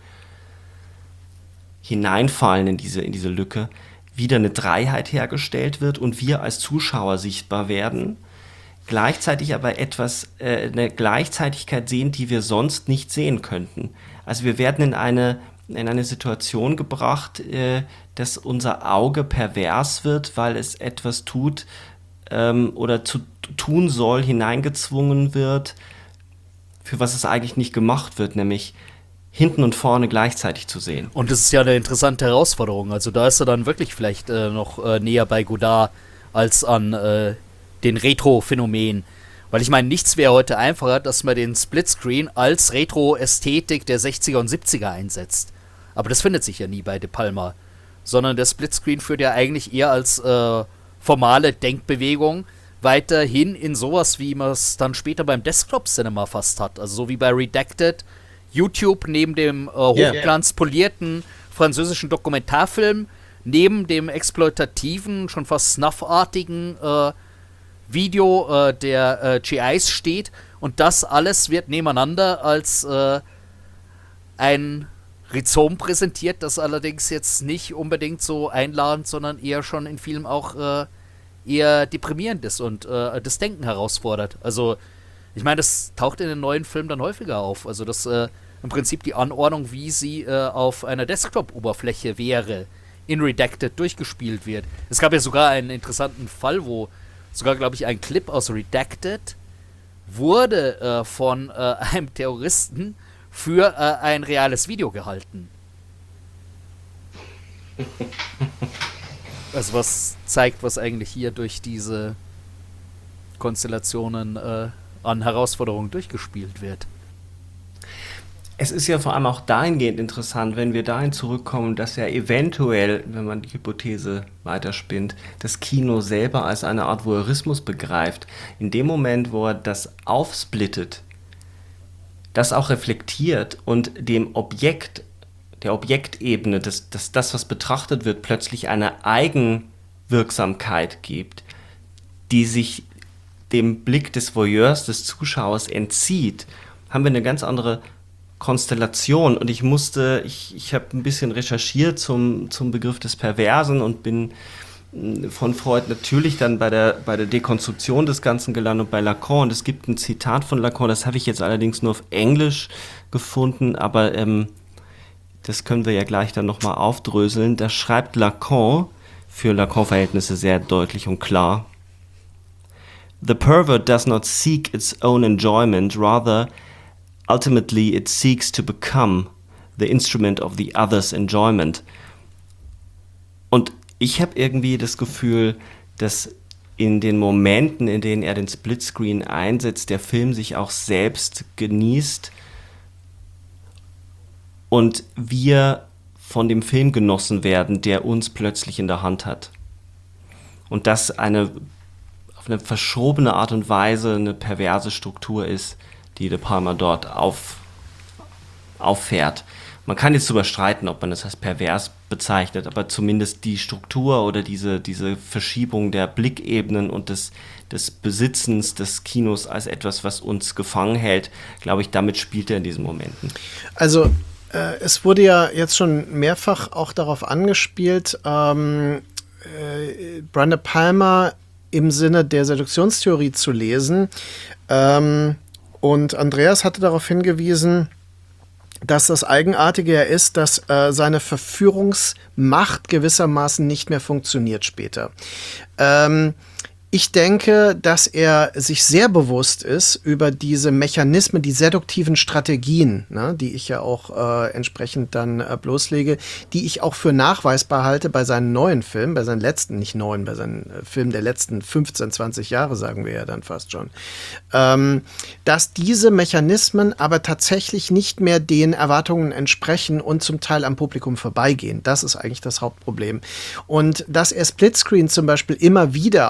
Speaker 2: hineinfallen in diese, in diese Lücke, wieder eine Dreiheit hergestellt wird und wir als Zuschauer sichtbar werden, gleichzeitig aber etwas, äh, eine Gleichzeitigkeit sehen, die wir sonst nicht sehen könnten. Also wir werden in eine, in eine Situation gebracht, äh, dass unser Auge pervers wird, weil es etwas tut ähm, oder zu tun soll, hineingezwungen wird, für was es eigentlich nicht gemacht wird, nämlich hinten und vorne gleichzeitig zu sehen.
Speaker 4: Und das ist ja eine interessante Herausforderung. Also da ist er dann wirklich vielleicht äh, noch äh, näher bei Godard als an äh, den Retro-Phänomen. Weil ich meine, nichts wäre heute einfacher, dass man den Splitscreen als Retro-Ästhetik der sechziger und siebziger einsetzt. Aber das findet sich ja nie bei De Palma. Sondern der Splitscreen führt ja eigentlich eher als äh, formale Denkbewegung weiterhin in sowas, wie man es dann später beim Desktop-Cinema fast hat. Also so wie bei Redacted, YouTube neben dem äh, hochglanzpolierten französischen Dokumentarfilm, neben dem exploitativen, schon fast snuffartigen äh, Video äh, der äh, G Is steht. Und das alles wird nebeneinander als äh, ein Rhizom präsentiert, das allerdings jetzt nicht unbedingt so einladend, sondern eher schon in Filmen auch äh, eher deprimierend ist und äh, das Denken herausfordert. Also ich meine, das taucht in den neuen Filmen dann häufiger auf. Also dass äh, im Prinzip die Anordnung, wie sie äh, auf einer Desktop-Oberfläche wäre, in Redacted durchgespielt wird. Es gab ja sogar einen interessanten Fall, wo sogar, glaube ich, ein Clip aus Redacted wurde äh, von äh, einem Terroristen für äh, ein reales Video gehalten. Also was zeigt, was eigentlich hier durch diese Konstellationen äh, an Herausforderungen durchgespielt wird.
Speaker 2: Es ist ja vor allem auch dahingehend interessant, wenn wir dahin zurückkommen, dass ja eventuell, wenn man die Hypothese weiterspinnt, das Kino selber als eine Art Voyeurismus begreift. In dem Moment, wo er das aufsplittet, das auch reflektiert und dem Objekt, der Objektebene, dass das, das, was betrachtet wird, plötzlich eine Eigenwirksamkeit gibt, die sich dem Blick des Voyeurs, des Zuschauers entzieht, haben wir eine ganz andere Konstellation. Und ich musste, ich, ich habe ein bisschen recherchiert zum, zum Begriff des Perversen und bin von Freud natürlich dann bei der, bei der Dekonstruktion des Ganzen gelandet und bei Lacan. Und es gibt ein Zitat von Lacan, das habe ich jetzt allerdings nur auf Englisch gefunden, aber ähm, das können wir ja gleich dann nochmal aufdröseln. Da schreibt Lacan, für Lacan-Verhältnisse sehr deutlich und klar: The pervert does not seek its own enjoyment, rather ultimately it seeks to become the instrument of the other's enjoyment. Und ich habe irgendwie das Gefühl, dass in den Momenten, in denen er den Splitscreen einsetzt, der Film sich auch selbst genießt und wir von dem Film genossen werden, der uns plötzlich in der Hand hat. Und das eine auf eine verschobene Art und Weise eine perverse Struktur ist, die De Palma dort auf, auffährt. Man kann jetzt darüber streiten, ob man das als pervers bezeichnet, aber zumindest die Struktur oder diese, diese Verschiebung der Blickebenen und des, des Besitzens des Kinos als etwas, was uns gefangen hält, glaube ich, damit spielt er in diesen Momenten.
Speaker 3: Also äh, es wurde ja jetzt schon mehrfach auch darauf angespielt, ähm, äh, Brian De Palma im Sinne der Seduktionstheorie zu lesen. Ähm, und Andreas hatte darauf hingewiesen, dass das Eigenartige ja ist, dass äh, seine Verführungsmacht gewissermaßen nicht mehr funktioniert später. Ähm, ich denke, dass er sich sehr bewusst ist über diese Mechanismen, die seduktiven Strategien, ne, die ich ja auch äh, entsprechend dann äh, bloßlege, die ich auch für nachweisbar halte bei seinen neuen Filmen, bei seinen letzten, nicht neuen, bei seinen äh, Filmen der letzten fünfzehn, zwanzig Jahre, sagen wir ja dann fast schon, ähm, dass diese Mechanismen aber tatsächlich nicht mehr den Erwartungen entsprechen und zum Teil am Publikum vorbeigehen. Das ist eigentlich das Hauptproblem. Und dass er Splitscreen zum Beispiel immer wieder auf die eine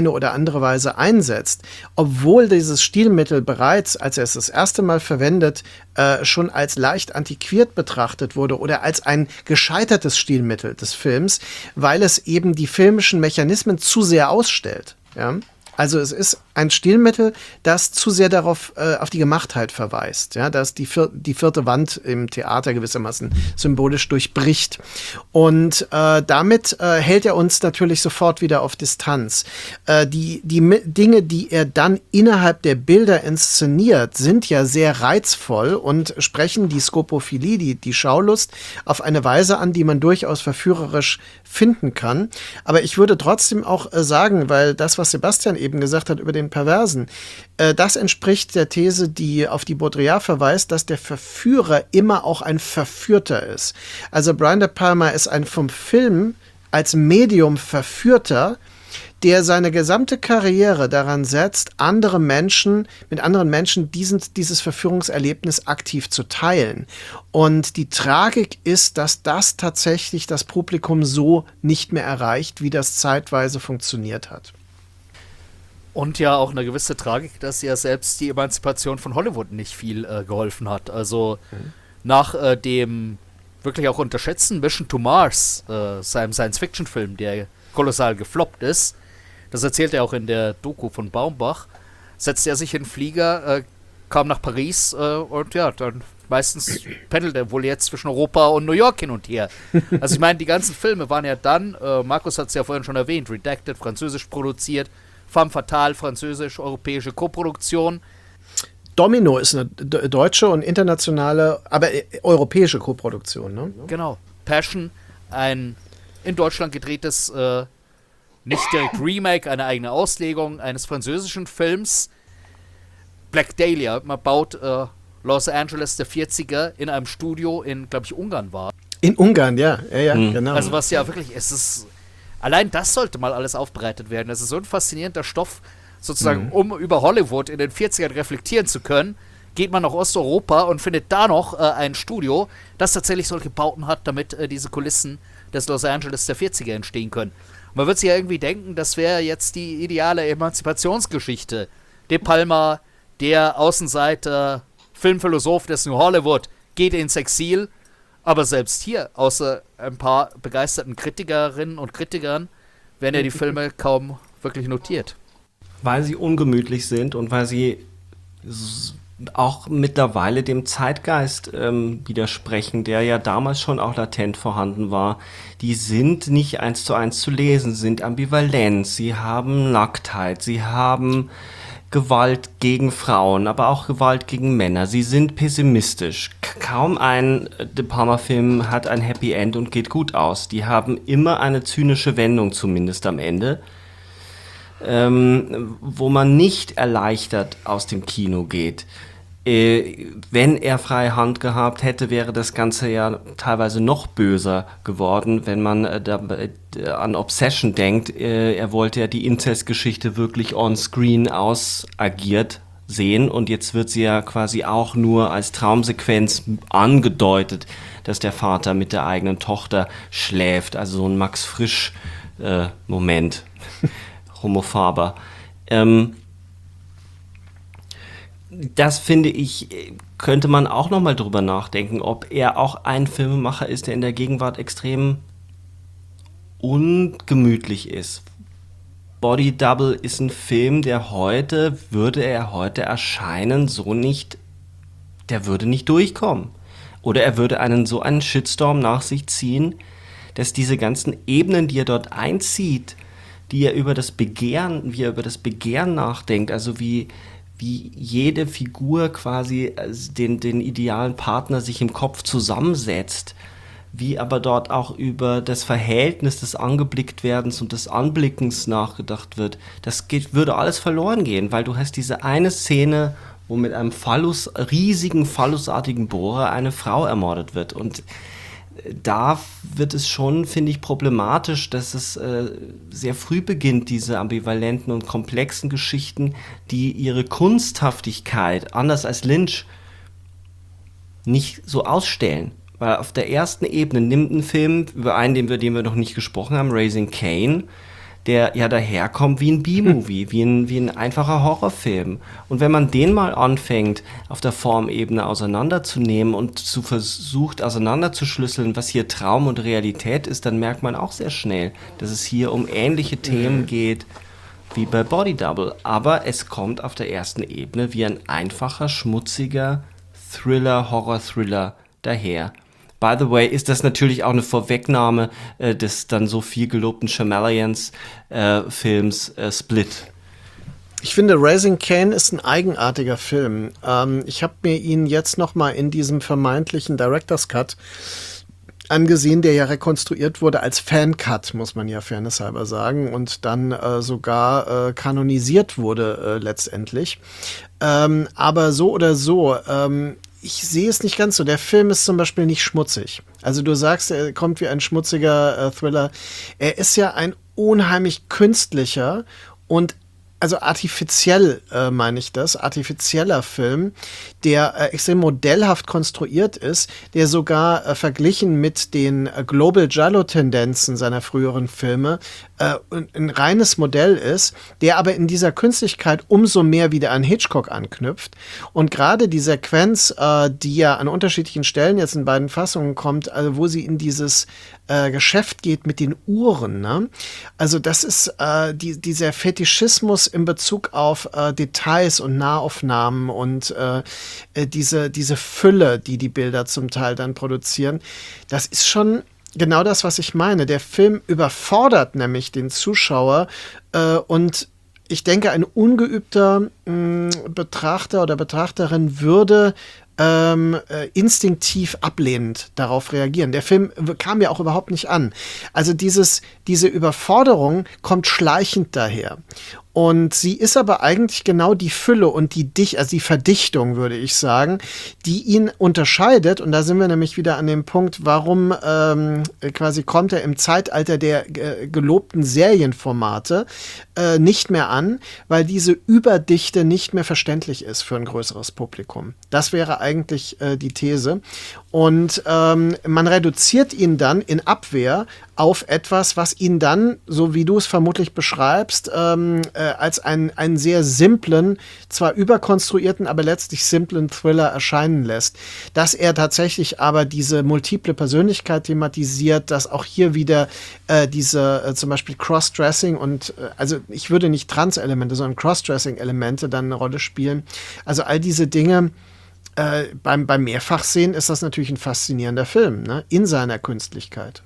Speaker 3: eine oder andere Weise einsetzt, obwohl dieses Stilmittel bereits, als er es das erste Mal verwendet, äh, schon als leicht antiquiert betrachtet wurde oder als ein gescheitertes Stilmittel des Films, weil es eben die filmischen Mechanismen zu sehr ausstellt. Ja? Also es ist ein Stilmittel, das zu sehr darauf äh, auf die Gemachtheit verweist, ja, dass die, vier, die vierte Wand im Theater gewissermaßen symbolisch durchbricht. Und äh, damit äh, hält er uns natürlich sofort wieder auf Distanz. Äh, die, die M- Dinge, die er dann innerhalb der Bilder inszeniert, sind ja sehr reizvoll und sprechen die Skopophilie, die, die Schaulust, auf eine Weise an, die man durchaus verführerisch finden kann. Aber ich würde trotzdem auch äh, sagen, weil das, was Sebastian eben gesagt hat über den Perversen, äh, das entspricht der These, die auf die Baudrillard verweist, dass der Verführer immer auch ein Verführter ist. Also Brian De Palma ist ein vom Film als Medium Verführter, der seine gesamte Karriere daran setzt, andere Menschen, mit anderen Menschen diesen, dieses Verführungserlebnis aktiv zu teilen. Und die Tragik ist, dass das tatsächlich das Publikum so nicht mehr erreicht, wie das zeitweise funktioniert hat.
Speaker 4: Und ja auch eine gewisse Tragik, dass ja selbst die Emanzipation von Hollywood nicht viel äh, geholfen hat. Also mhm. nach äh, dem wirklich auch unterschätzten Mission to Mars, äh, seinem Science-Fiction-Film, der kolossal gefloppt ist, das erzählt er auch in der Doku von Baumbach, setzte er sich in den Flieger, äh, kam nach Paris äh, und ja, dann meistens pendelt er wohl jetzt zwischen Europa und New York hin und her. Also ich meine, die ganzen Filme waren ja dann, äh, Markus hat es ja vorhin schon erwähnt, Redacted, französisch produziert, Femme Fatale, französisch-europäische Koproduktion.
Speaker 3: Domino ist eine d- deutsche und internationale, aber äh, europäische Koproduktion, ne?
Speaker 4: Genau. Passion, ein in Deutschland gedrehtes, äh, nicht direkt Remake, eine eigene Auslegung eines französischen Films. Black Dahlia, man baut äh, Los Angeles der vierziger in einem Studio in, glaube ich, Ungarn war.
Speaker 3: In Ungarn, ja, ja, ja,
Speaker 2: Mhm.
Speaker 3: genau.
Speaker 4: Also was ja wirklich, es ist, allein das sollte mal alles aufbereitet werden. Es ist so ein faszinierender Stoff, sozusagen, mhm. um über Hollywood in den vierzigern reflektieren zu können, geht man nach Osteuropa und findet da noch äh, ein Studio, das tatsächlich solche Bauten hat, damit äh, diese Kulissen des Los Angeles der vierziger entstehen können. Und man wird sich ja irgendwie denken, das wäre jetzt die ideale Emanzipationsgeschichte. De Palma, der Außenseiter, Filmphilosoph des New Hollywood, geht ins Exil. Aber selbst hier, außer ein paar begeisterten Kritikerinnen und Kritikern, werden ja die Filme kaum wirklich notiert.
Speaker 2: Weil sie ungemütlich sind und weil sie auch mittlerweile dem Zeitgeist ähm, widersprechen, der ja damals schon auch latent vorhanden war. Die sind nicht eins zu eins zu lesen, sind ambivalent, sie haben Nacktheit, sie haben Gewalt gegen Frauen, aber auch Gewalt gegen Männer. Sie sind pessimistisch. Kaum ein De Palma-Film hat ein Happy End und geht gut aus. Die haben immer eine zynische Wendung, zumindest am Ende, ähm, wo man nicht erleichtert aus dem Kino geht. Äh, wenn er freie Hand gehabt hätte, wäre das Ganze ja teilweise noch böser geworden, wenn man äh, da, äh, an Obsession denkt. Äh, er wollte ja die Inzestgeschichte wirklich on-screen ausagiert sehen und jetzt wird sie ja quasi auch nur als Traumsequenz angedeutet, dass der Vater mit der eigenen Tochter schläft. Also so ein Max Frisch-Moment. Äh, Homophaber. Ähm, Das finde ich, könnte man auch nochmal drüber nachdenken, ob er auch ein Filmemacher ist, der in der Gegenwart extrem ungemütlich ist. Body Double ist ein Film, der heute, würde er heute erscheinen, so nicht, der würde nicht durchkommen. Oder er würde einen so einen Shitstorm nach sich ziehen, dass diese ganzen Ebenen, die er dort einzieht, die er über das Begehren, wie er über das Begehren nachdenkt, also wie wie jede Figur quasi den, den idealen Partner sich im Kopf zusammensetzt, wie aber dort auch über das Verhältnis des Angeblicktwerdens und des Anblickens nachgedacht wird, das geht, würde alles verloren gehen, weil du hast diese eine Szene, wo mit einem Phallus, riesigen phallusartigen Bohrer eine Frau ermordet wird und da wird es schon, finde ich, problematisch, dass es äh, sehr früh beginnt, diese ambivalenten und komplexen Geschichten, die ihre Kunsthaftigkeit, anders als Lynch, nicht so ausstellen. Weil auf der ersten Ebene nimmt ein Film, über einen, den wir, den wir noch nicht gesprochen haben, Raising Cain, der ja daherkommt wie ein B-Movie, wie ein, wie ein einfacher Horrorfilm. Und wenn man den mal anfängt, auf der Formebene auseinanderzunehmen und zu versucht auseinanderzuschlüsseln, was hier Traum und Realität ist, dann merkt man auch sehr schnell, dass es hier um ähnliche Themen geht wie bei Body Double. Aber es kommt auf der ersten Ebene wie ein einfacher, schmutziger Thriller, Horror-Thriller daher. By the way, ist das natürlich auch eine Vorwegnahme äh, des dann so viel gelobten Shyamalan-Films äh, äh, Split.
Speaker 3: Ich finde, Raising Cain ist ein eigenartiger Film. Ähm, ich habe mir ihn jetzt noch mal in diesem vermeintlichen Director's Cut angesehen, der ja rekonstruiert wurde als Fan-Cut, muss man ja fairnesshalber sagen, und dann äh, sogar äh, kanonisiert wurde äh, letztendlich. Ähm, aber so oder so, ähm, ich sehe es nicht ganz so. Der Film ist zum Beispiel nicht schmutzig. Also du sagst, er kommt wie ein schmutziger äh, Thriller. Er ist ja ein unheimlich künstlicher und also artifiziell, äh, meine ich das, artifizieller Film, der äh, extrem modellhaft konstruiert ist, der sogar äh, verglichen mit den äh, Global Giallo-Tendenzen seiner früheren Filme äh, ein, ein reines Modell ist, der aber in dieser Künstlichkeit umso mehr wieder an Hitchcock anknüpft. Und gerade die Sequenz, äh, die ja an unterschiedlichen Stellen jetzt in beiden Fassungen kommt, also wo sie in dieses äh, Geschäft geht mit den Uhren, ne? Also das ist äh, die, dieser Fetischismus in Bezug auf äh, Details und Nahaufnahmen und äh, äh, diese, diese Fülle, die die Bilder zum Teil dann produzieren, das ist schon genau das, was ich meine. Der Film überfordert nämlich den Zuschauer äh, und ich denke, ein ungeübter mh, Betrachter oder Betrachterin würde Ähm, äh, instinktiv ablehnend darauf reagieren. Der Film kam ja auch überhaupt nicht an. Also dieses, diese Überforderung kommt schleichend daher. Und sie ist aber eigentlich genau die Fülle und die Dich, also die Verdichtung, würde ich sagen, die ihn unterscheidet. Und da sind wir nämlich wieder an dem Punkt, warum ähm, quasi kommt er im Zeitalter der äh, gelobten Serienformate äh, nicht mehr an, weil diese Überdichte nicht mehr verständlich ist für ein größeres Publikum. Das wäre eigentlich äh, die These. Und ähm, man reduziert ihn dann in Abwehr auf etwas, was ihn dann, so wie du es vermutlich beschreibst, ähm, äh, als einen, einen sehr simplen, zwar überkonstruierten, aber letztlich simplen Thriller erscheinen lässt. Dass er tatsächlich aber diese multiple Persönlichkeit thematisiert, dass auch hier wieder äh, diese äh, zum Beispiel Crossdressing und äh, also ich würde nicht Trans-Elemente, sondern Crossdressing-Elemente dann eine Rolle spielen. Also all diese Dinge. Äh, beim, beim Mehrfachsehen ist das natürlich ein faszinierender Film, ne? In seiner Künstlichkeit.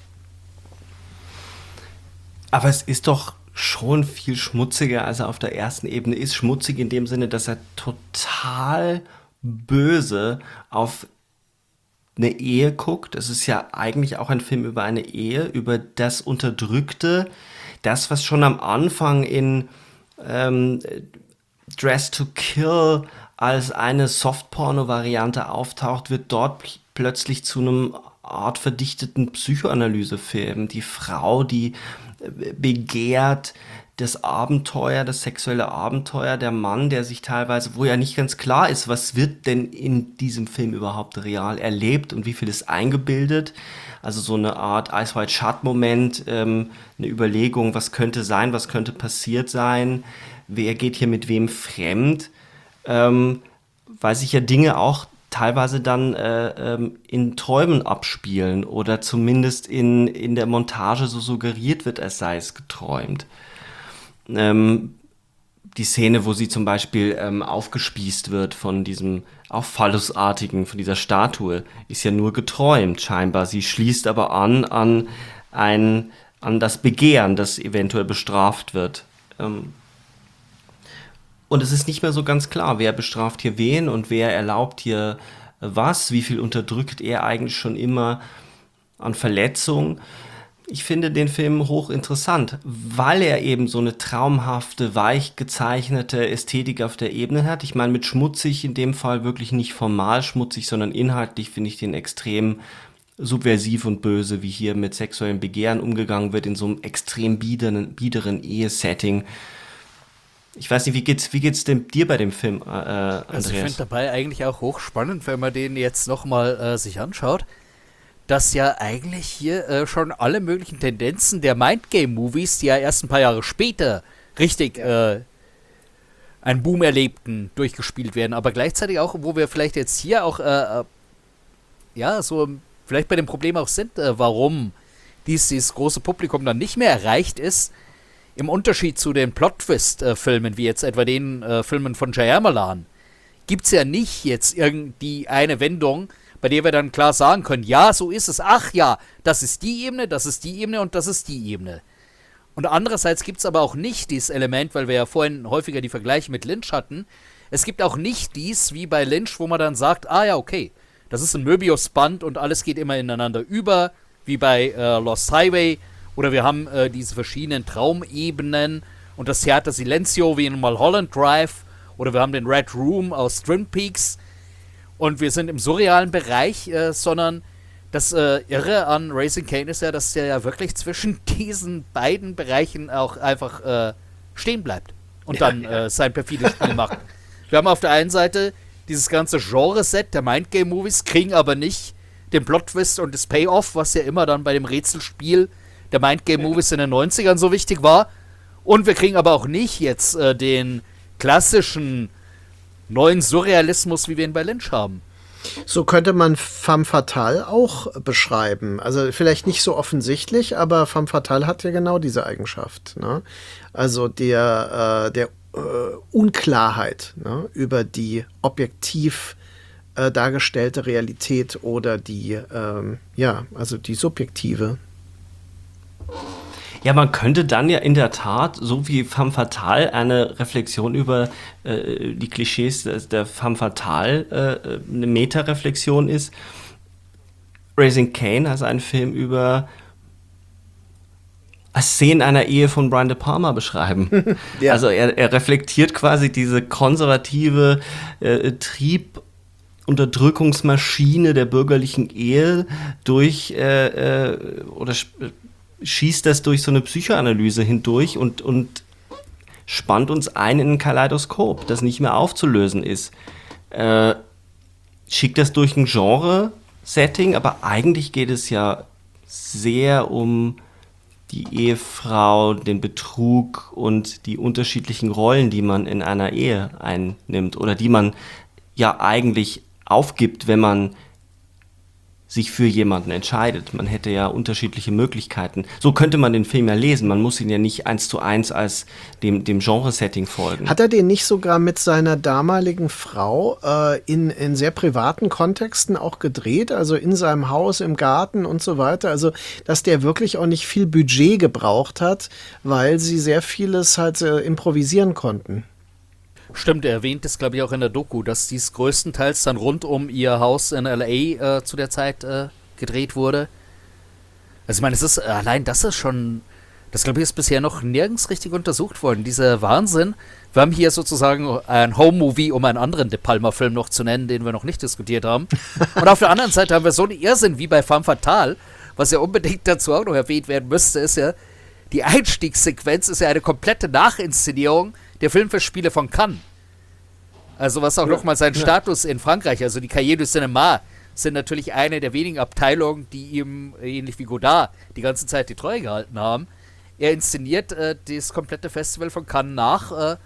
Speaker 2: Aber es ist doch schon viel schmutziger, als er auf der ersten Ebene ist. Schmutzig in dem Sinne, dass er total böse auf eine Ehe guckt. Es ist ja eigentlich auch ein Film über eine Ehe, über das Unterdrückte, das, was schon am Anfang in ähm, Dress to Kill als eine Softporno-Variante auftaucht, wird dort pl- plötzlich zu einem Art verdichteten Psychoanalyse-Film. Die Frau, die äh, begehrt das Abenteuer, das sexuelle Abenteuer, der Mann, der sich teilweise, wo ja nicht ganz klar ist, was wird denn in diesem Film überhaupt real erlebt und wie viel ist eingebildet. Also so eine Art Eyes Wide Shut-Moment, ähm, eine Überlegung, was könnte sein, was könnte passiert sein, wer geht hier mit wem fremd. Ähm, weil sich ja Dinge auch teilweise dann äh, ähm, in Träumen abspielen oder zumindest in, in der Montage so suggeriert wird, als sei es geträumt. Ähm, die Szene, wo sie zum Beispiel ähm, aufgespießt wird von diesem auch phallusartigen, von dieser Statue, ist ja nur geträumt scheinbar. Sie schließt aber an an, ein, an das Begehren, das eventuell bestraft wird. Ähm, Und es ist nicht mehr so ganz klar, wer bestraft hier wen und wer erlaubt hier was, wie viel unterdrückt er eigentlich schon immer an Verletzung. Ich finde den Film hochinteressant, weil er eben so eine traumhafte, weich gezeichnete Ästhetik auf der Ebene hat. Ich meine mit schmutzig in dem Fall wirklich nicht formal schmutzig, sondern inhaltlich finde ich den extrem subversiv und böse, wie hier mit sexuellem Begehren umgegangen wird in so einem extrem biederen, biederen Ehesetting. Ich weiß nicht, wie geht's, wie geht's denn dir bei dem Film, äh, Andreas?
Speaker 4: Also ich finde dabei eigentlich auch hochspannend, wenn man den jetzt nochmal äh, sich anschaut, dass ja eigentlich hier äh, schon alle möglichen Tendenzen der Mindgame-Movies, die ja erst ein paar Jahre später richtig äh, einen Boom erlebten, durchgespielt werden. Aber gleichzeitig auch, wo wir vielleicht jetzt hier auch, äh, äh, ja, so vielleicht bei dem Problem auch sind, äh, warum dies, dieses große Publikum dann nicht mehr erreicht ist, im Unterschied zu den Plot-Twist-Filmen, wie jetzt etwa den äh, Filmen von Shyamalan, gibt es ja nicht jetzt irgendwie eine Wendung, bei der wir dann klar sagen können, ja, so ist es, ach ja, das ist die Ebene, das ist die Ebene und das ist die Ebene. Und andererseits gibt es aber auch nicht dieses Element, weil wir ja vorhin häufiger die Vergleiche mit Lynch hatten, es gibt auch nicht dies, wie bei Lynch, wo man dann sagt, ah ja, okay, das ist ein Möbius-Band und alles geht immer ineinander über, wie bei äh, Lost Highway, oder wir haben äh, diese verschiedenen Traumebenen und das Theater Silencio wie in Mulholland Drive, oder wir haben den Red Room aus Twin Peaks und wir sind im surrealen Bereich, äh, sondern das äh, Irre an Raising Cain ist ja, dass der ja wirklich zwischen diesen beiden Bereichen auch einfach äh, stehen bleibt und
Speaker 3: ja,
Speaker 4: dann
Speaker 3: ja.
Speaker 4: Äh, sein perfides Spiel macht. Wir haben auf der einen Seite dieses ganze Genre-Set der Mindgame-Movies, kriegen aber nicht den Plot-Twist und das Payoff, was ja immer dann bei dem Rätselspiel der Mindgame-Movies in den neunzigern so wichtig war. Und wir kriegen aber auch nicht jetzt äh, den klassischen neuen Surrealismus, wie wir ihn bei Lynch haben.
Speaker 3: So könnte man Femme Fatale auch beschreiben. Also vielleicht nicht so offensichtlich, aber Femme Fatale hat ja genau diese Eigenschaft. Ne? Also der, äh, der äh, Unklarheit, ne? Über die objektiv äh, dargestellte Realität oder die, ähm, ja, also die subjektive.
Speaker 2: Ja, man könnte dann ja in der Tat, so wie Femme Fatale eine Reflexion über äh, die Klischees des, der Femme Fatale äh, eine Meta-Reflexion ist, Raising Cain als einen Film über Szenen einer Ehe von Brian De Palma beschreiben. Ja. Also er, er reflektiert quasi diese konservative äh, Triebunterdrückungsmaschine der bürgerlichen Ehe durch äh, äh, oder sp- schießt das durch so eine Psychoanalyse hindurch und, und spannt uns ein in ein Kaleidoskop, das nicht mehr aufzulösen ist. Äh, schickt das durch ein Genre-Setting, aber eigentlich geht es ja sehr um die Ehefrau, den Betrug und die unterschiedlichen Rollen, die man in einer Ehe einnimmt oder die man ja eigentlich aufgibt, wenn man sich für jemanden entscheidet. Man hätte ja unterschiedliche Möglichkeiten. So könnte man den Film ja lesen. Man muss ihn ja nicht eins zu eins als dem, dem Genre-Setting folgen.
Speaker 3: Hat er den nicht sogar mit seiner damaligen Frau äh, in, in sehr privaten Kontexten auch gedreht? Also in seinem Haus, im Garten und so weiter? Also, dass der wirklich auch nicht viel Budget gebraucht hat, weil sie sehr vieles halt äh, improvisieren konnten.
Speaker 4: Stimmt, er erwähnt es, glaube ich, auch in der Doku, dass dies größtenteils dann rund um ihr Haus in L A äh, zu der Zeit äh, gedreht wurde. Also ich meine, es ist, allein das ist schon, das glaube ich ist bisher noch nirgends richtig untersucht worden, dieser Wahnsinn. Wir haben hier sozusagen ein Home-Movie, um einen anderen De Palma-Film noch zu nennen, den wir noch nicht diskutiert haben. Und auf der anderen Seite haben wir so einen Irrsinn wie bei Femme Fatale, was ja unbedingt dazu auch noch erwähnt werden müsste, ist ja, die Einstiegssequenz ist ja eine komplette Nachinszenierung der Filmfestspiele von Cannes. Also was auch ja, nochmal seinen ja. Status in Frankreich, also die Cahiers du Cinéma sind natürlich eine der wenigen Abteilungen, die ihm, ähnlich wie Godard, die ganze Zeit die Treue gehalten haben. Er inszeniert äh, das komplette Festival von Cannes nach, äh,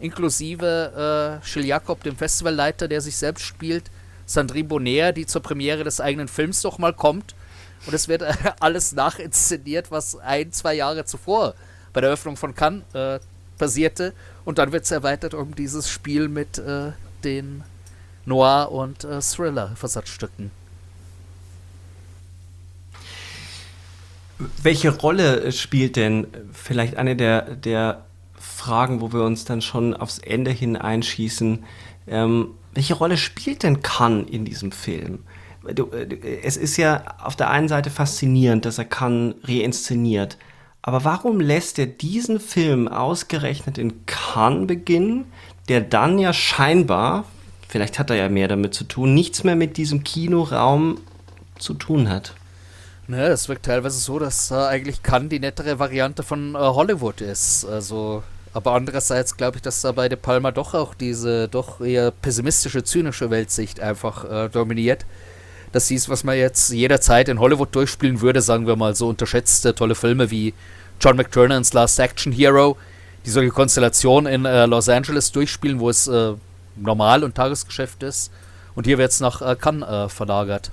Speaker 4: inklusive äh, Gilles Jacob, dem Festivalleiter, der sich selbst spielt, Sandrine Bonnaire, die zur Premiere des eigenen Films doch mal kommt. Und es wird äh, alles nachinszeniert, was ein, zwei Jahre zuvor bei der Eröffnung von Cannes äh, passierte. Und dann wird es erweitert um dieses Spiel mit äh, den Noir- und äh, Thriller-Versatzstücken.
Speaker 2: Welche Rolle spielt denn vielleicht eine der, der Fragen, wo wir uns dann schon aufs Ende hin einschießen, ähm, welche Rolle spielt denn Cannes in diesem Film? Du, es ist ja auf der einen Seite faszinierend, dass er Cannes reinszeniert, aber warum lässt er diesen Film ausgerechnet in Cannes beginnen, der dann ja scheinbar, vielleicht hat er ja mehr damit zu tun, nichts mehr mit diesem Kinoraum zu tun hat?
Speaker 4: Naja, es wirkt teilweise so, dass äh, eigentlich Cannes die nettere Variante von äh, Hollywood ist. Also, aber andererseits glaube ich, dass da bei De Palma doch auch diese doch eher pessimistische, zynische Weltsicht einfach äh, dominiert. Das hieß, was man jetzt jederzeit in Hollywood durchspielen würde, sagen wir mal so unterschätzte tolle Filme wie John McTiernans Last Action Hero, die solche Konstellationen in äh, Los Angeles durchspielen, wo es äh, Normal- und Tagesgeschäft ist. Und hier wird es nach äh, Cannes äh, verlagert.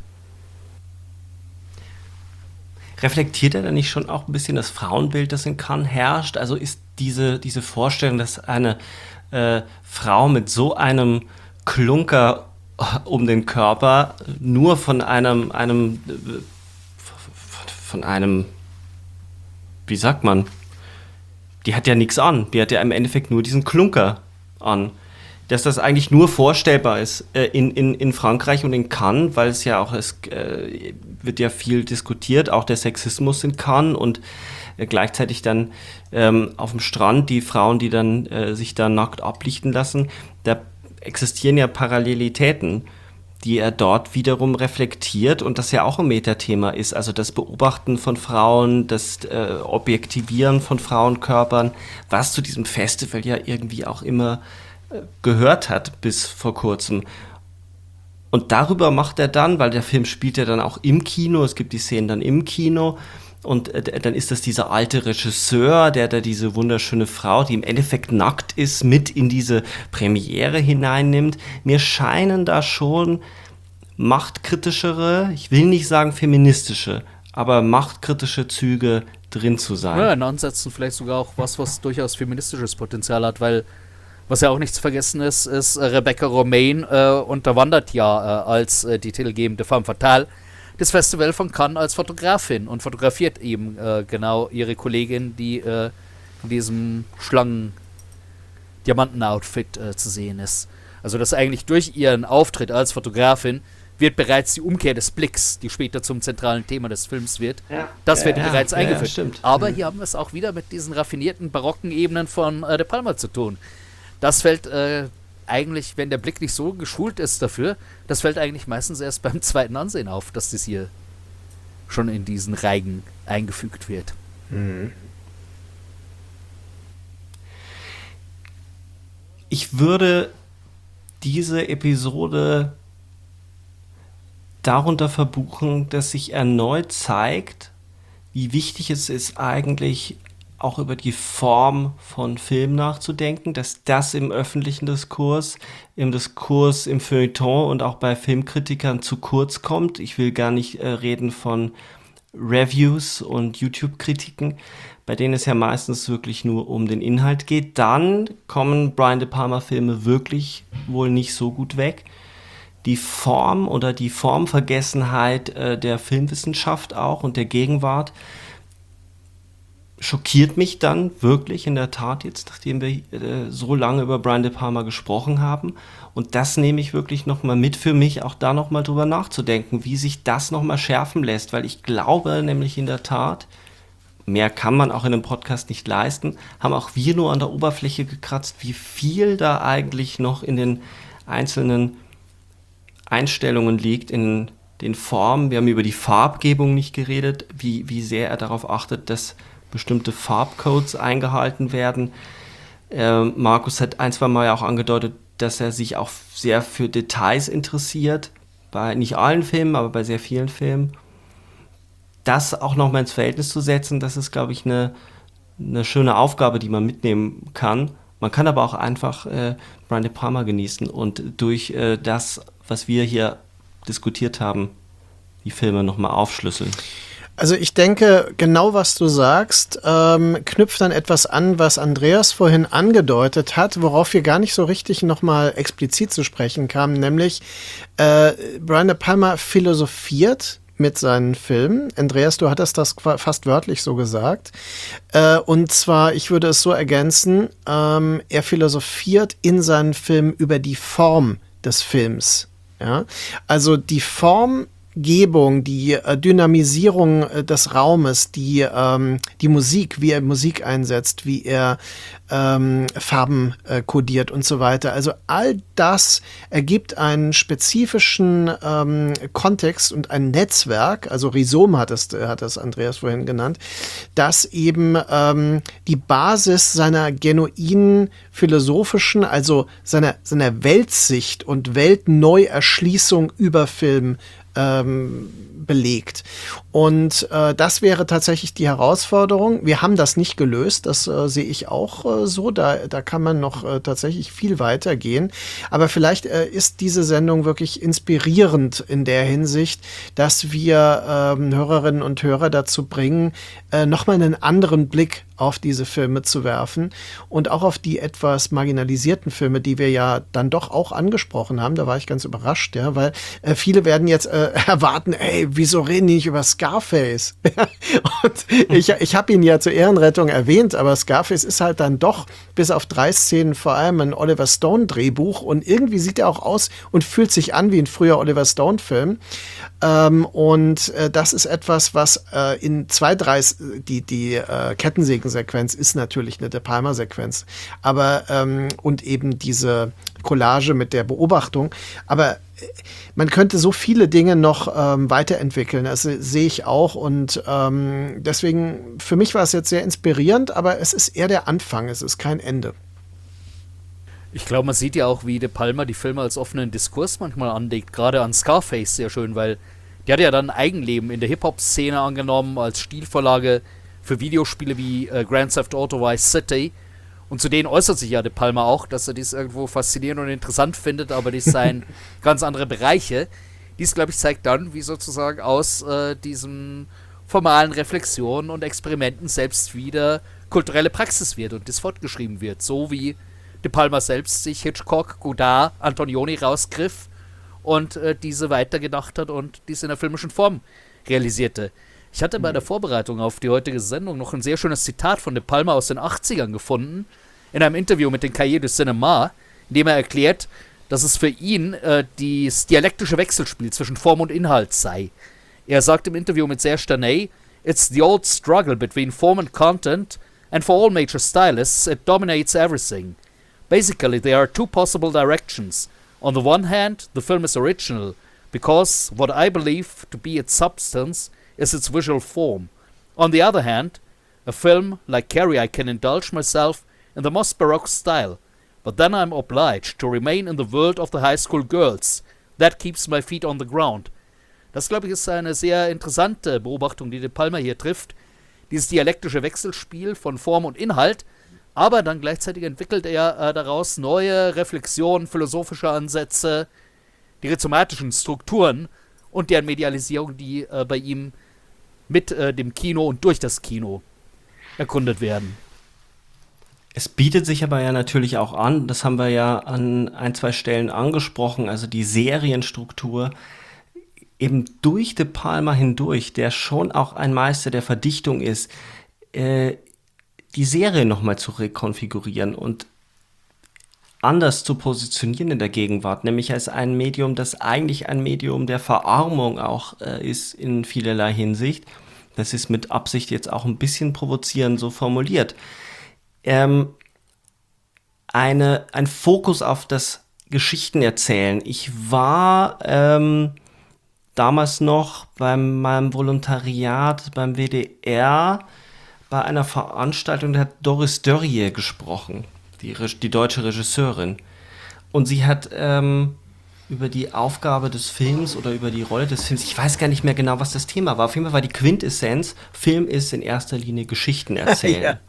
Speaker 2: Reflektiert er dann nicht schon auch ein bisschen das Frauenbild, das in Cannes herrscht? Also ist diese, diese Vorstellung, dass eine äh, Frau mit so einem Klunker um den Körper nur von einem, einem äh, von einem, wie sagt man, die hat ja nichts an, die hat ja im Endeffekt nur diesen Klunker an. Dass das eigentlich nur vorstellbar ist äh, in, in, in Frankreich und in Cannes, weil es ja auch, es äh, wird ja viel diskutiert, auch der Sexismus in Cannes und äh, gleichzeitig dann ähm, auf dem Strand die Frauen, die dann äh, sich da nackt ablichten lassen, da existieren ja Parallelitäten, die er dort wiederum reflektiert und das ja auch ein Metathema ist, also das Beobachten von Frauen, das äh, Objektivieren von Frauenkörpern, was zu diesem Festival ja irgendwie auch immer gehört hat bis vor kurzem. Und darüber macht er dann, weil der Film spielt ja dann auch im Kino, es gibt die Szenen dann im Kino und äh, dann ist das dieser alte Regisseur, der da diese wunderschöne Frau, die im Endeffekt nackt ist, mit in diese Premiere hineinnimmt. Mir scheinen da schon machtkritischere, ich will nicht sagen feministische, aber machtkritische Züge drin zu sein.
Speaker 4: Ja, in Ansätzen vielleicht sogar auch was, was durchaus feministisches Potenzial hat, weil was ja auch nicht zu vergessen ist, ist äh, Rebecca Romijn äh, unterwandert ja äh, als äh, die titelgebende Femme Fatale das Festival von Cannes als Fotografin und fotografiert eben äh, genau ihre Kollegin, die äh, in diesem Schlangen-Diamanten-Outfit äh, zu sehen ist. Also dass eigentlich durch ihren Auftritt als Fotografin wird bereits die Umkehr des Blicks, die später zum zentralen Thema des Films wird,
Speaker 2: Ja.
Speaker 4: das
Speaker 2: Ja,
Speaker 4: wird
Speaker 2: ja,
Speaker 4: bereits
Speaker 2: ja,
Speaker 4: eingeführt.
Speaker 2: ja, stimmt.
Speaker 4: Aber hier haben wir es auch wieder mit diesen raffinierten, barocken Ebenen von äh, De Palma zu tun. Das fällt äh, eigentlich, wenn der Blick nicht so geschult ist dafür, das fällt eigentlich meistens erst beim zweiten Ansehen auf, dass das hier schon in diesen Reigen eingefügt wird.
Speaker 3: Mhm.
Speaker 2: Ich würde diese Episode darunter verbuchen, dass sich erneut zeigt, wie wichtig es ist, eigentlich auch über die Form von Film nachzudenken, dass das im öffentlichen Diskurs, im Diskurs, im Feuilleton und auch bei Filmkritikern zu kurz kommt. Ich will gar nicht äh, reden von Reviews und YouTube-Kritiken, bei denen es ja meistens wirklich nur um den Inhalt geht. Dann kommen Brian De Palma-Filme wirklich wohl nicht so gut weg. Die Form oder die Formvergessenheit äh, der Filmwissenschaft auch und der Gegenwart schockiert mich dann wirklich in der Tat jetzt, nachdem wir äh, so lange über Brian De Palma gesprochen haben. Und das nehme ich wirklich nochmal mit für mich, auch da nochmal drüber nachzudenken, wie sich das nochmal schärfen lässt. Weil ich glaube nämlich in der Tat, mehr kann man auch in einem Podcast nicht leisten, haben auch wir nur an der Oberfläche gekratzt, wie viel da eigentlich noch in den einzelnen Einstellungen liegt, in den Formen. Wir haben über die Farbgebung nicht geredet, wie, wie sehr er darauf achtet, dass bestimmte Farbcodes eingehalten werden. Äh, Markus hat ein, zwei Mal ja auch angedeutet, dass er sich auch sehr für Details interessiert. Bei nicht allen Filmen, aber bei sehr vielen Filmen. Das auch nochmal ins Verhältnis zu setzen, das ist, glaube ich, eine, eine schöne Aufgabe, die man mitnehmen kann. Man kann aber auch einfach äh, Brian De Palma genießen und durch äh, das, was wir hier diskutiert haben, die Filme nochmal aufschlüsseln.
Speaker 3: Also ich denke, genau was du sagst, ähm, knüpft dann etwas an, was Andreas vorhin angedeutet hat, worauf wir gar nicht so richtig nochmal explizit zu sprechen kamen, nämlich äh, Brian De Palma philosophiert mit seinen Filmen. Andreas, du hattest das fast wörtlich so gesagt. Äh, und zwar, ich würde es so ergänzen, ähm, er philosophiert in seinen Filmen über die Form des Films. Ja? Also die Form Gebung, die äh, Dynamisierung äh, des Raumes, die, ähm, die Musik, wie er Musik einsetzt, wie er ähm, Farben äh, kodiert und so weiter. Also all das ergibt einen spezifischen ähm, Kontext und ein Netzwerk, also Rhizom hat es, hat es Andreas vorhin genannt, das eben ähm, die Basis seiner genuinen philosophischen, also seiner, seiner Weltsicht und Weltneuerschließung über Film ähm, belegt. Und äh, das wäre tatsächlich die Herausforderung. Wir haben das nicht gelöst, das äh, sehe ich auch äh, so. Da, da kann man noch äh, tatsächlich viel weiter gehen. Aber vielleicht äh, ist diese Sendung wirklich inspirierend in der Hinsicht, dass wir ähm, Hörerinnen und Hörer dazu bringen, äh, nochmal einen anderen Blick auf diese Filme zu werfen und auch auf die etwas marginalisierten Filme, die wir ja dann doch auch angesprochen haben. Da war ich ganz überrascht, ja, weil äh, viele werden jetzt äh, erwarten, ey, wieso reden die nicht über Scarface? Und ich, ich habe ihn ja zur Ehrenrettung erwähnt, aber Scarface ist halt dann doch bis auf drei Szenen vor allem ein Oliver Stone-Drehbuch und irgendwie sieht er auch aus und fühlt sich an wie ein früher Oliver Stone-Film. Ähm, und äh, das ist etwas, was äh, in zwei, drei, die, die äh, Kettensägen-Sequenz ist natürlich eine De Palma-Sequenz, aber ähm, und eben diese Collage mit der Beobachtung, aber man könnte so viele Dinge noch ähm, weiterentwickeln, das sehe ich auch und ähm, deswegen, für mich war es jetzt sehr inspirierend, aber es ist eher der Anfang, es ist kein Ende.
Speaker 4: Ich glaube, man sieht ja auch, wie De Palma die Filme als offenen Diskurs manchmal anlegt, gerade an Scarface sehr schön, weil die hat ja dann ein Eigenleben in der Hip-Hop-Szene angenommen, als Stilvorlage für Videospiele wie äh, Grand Theft Auto Vice City. Und zu denen äußert sich ja De Palma auch, dass er dies irgendwo faszinierend und interessant findet, aber dies seien ganz andere Bereiche. Dies, glaube ich, zeigt dann, wie sozusagen aus äh, diesen formalen Reflexionen und Experimenten selbst wieder kulturelle Praxis wird und das fortgeschrieben wird. So wie De Palma selbst sich Hitchcock, Godard, Antonioni rausgriff und äh, diese weitergedacht hat und dies in der filmischen Form realisierte. Ich hatte bei der Vorbereitung auf die heutige Sendung noch ein sehr schönes Zitat von De Palma aus den achtzigern gefunden, in einem Interview mit den Cahiers du Cinéma, in dem er erklärt, dass es für ihn äh, das dialektische Wechselspiel zwischen Form und Inhalt sei. Er sagt im Interview mit Serge Daney, "It's the old struggle between form and content, and for all major stylists, it dominates everything. Basically, there are two possible directions. On the one hand, the film is original, because what I believe to be its substance is its visual form. On the other hand, a film like Carrie, I can indulge myself in the most baroque style, but then I'm obliged to remain in the world of the high school girls. That keeps my feet on the ground." Das, glaube ich, ist eine sehr interessante Beobachtung, die De Palma hier trifft. Dieses dialektische Wechselspiel von Form und Inhalt, aber dann gleichzeitig entwickelt er äh, daraus neue Reflexionen, philosophische Ansätze, die rhizomatischen Strukturen und deren Medialisierung, die äh, bei ihm mit äh, dem Kino und durch das Kino erkundet werden.
Speaker 2: Es bietet sich aber ja natürlich auch an, das haben wir ja an ein, zwei Stellen angesprochen, also die Serienstruktur, eben durch De Palma hindurch, der schon auch ein Meister der Verdichtung ist, äh, die Serie nochmal zu rekonfigurieren und anders zu positionieren in der Gegenwart, nämlich als ein Medium, das eigentlich ein Medium der Verarmung auch äh, ist in vielerlei Hinsicht. Das ist mit Absicht jetzt auch ein bisschen provozierend so formuliert. Ähm, eine, ein Fokus auf das Geschichtenerzählen. Ich war ähm, damals noch bei meinem Volontariat beim W D R bei einer Veranstaltung, da hat Doris Dörrie gesprochen, die, die deutsche Regisseurin. Und sie hat ähm, über die Aufgabe des Films oder über die Rolle des Films, ich weiß gar nicht mehr genau, was das Thema war. Auf jeden Fall war die Quintessenz, Film ist in erster Linie Geschichten erzählen. Ja.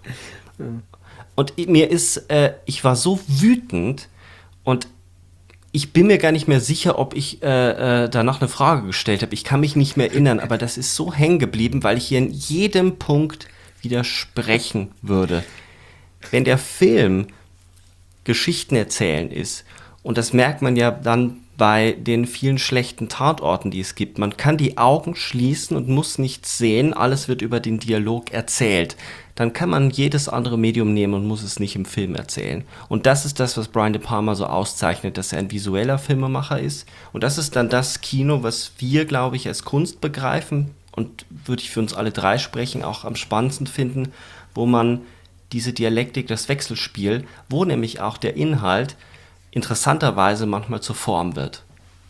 Speaker 2: Und mir ist, äh, ich war so wütend und ich bin mir gar nicht mehr sicher, ob ich äh, äh, danach eine Frage gestellt habe. Ich kann mich nicht mehr erinnern, aber das ist so hängen geblieben, weil ich hier in jedem Punkt widersprechen würde. Wenn der Film Geschichten erzählen ist, und das merkt man ja dann bei den vielen schlechten Tatorten, die es gibt, man kann die Augen schließen und muss nichts sehen, alles wird über den Dialog erzählt. Dann kann man jedes andere Medium nehmen und muss es nicht im Film erzählen. Und das ist das, was Brian De Palma so auszeichnet, dass er ein visueller Filmemacher ist. Und das ist dann das Kino, was wir, glaube ich, als Kunst begreifen, und würde ich für uns alle drei sprechen, auch am spannendsten finden, wo man diese Dialektik, das Wechselspiel, wo nämlich auch der Inhalt interessanterweise manchmal zur Form wird.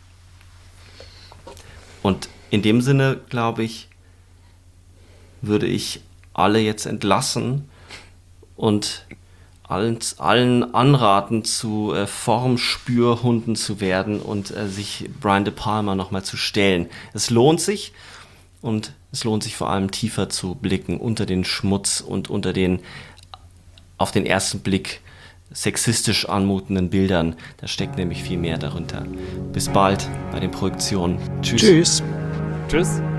Speaker 2: Und in dem Sinne, glaube ich, würde ich alle jetzt entlassen und allen, allen anraten, zu äh, Formspürhunden zu werden und äh, sich Brian De Palma nochmal zu stellen. Es lohnt sich und es lohnt sich vor allem tiefer zu blicken unter den Schmutz und unter den auf den ersten Blick sexistisch anmutenden Bildern. Da steckt nämlich viel mehr darunter. Bis bald bei den Projektionen. Tschüss.
Speaker 3: Tschüss.
Speaker 4: Tschüss.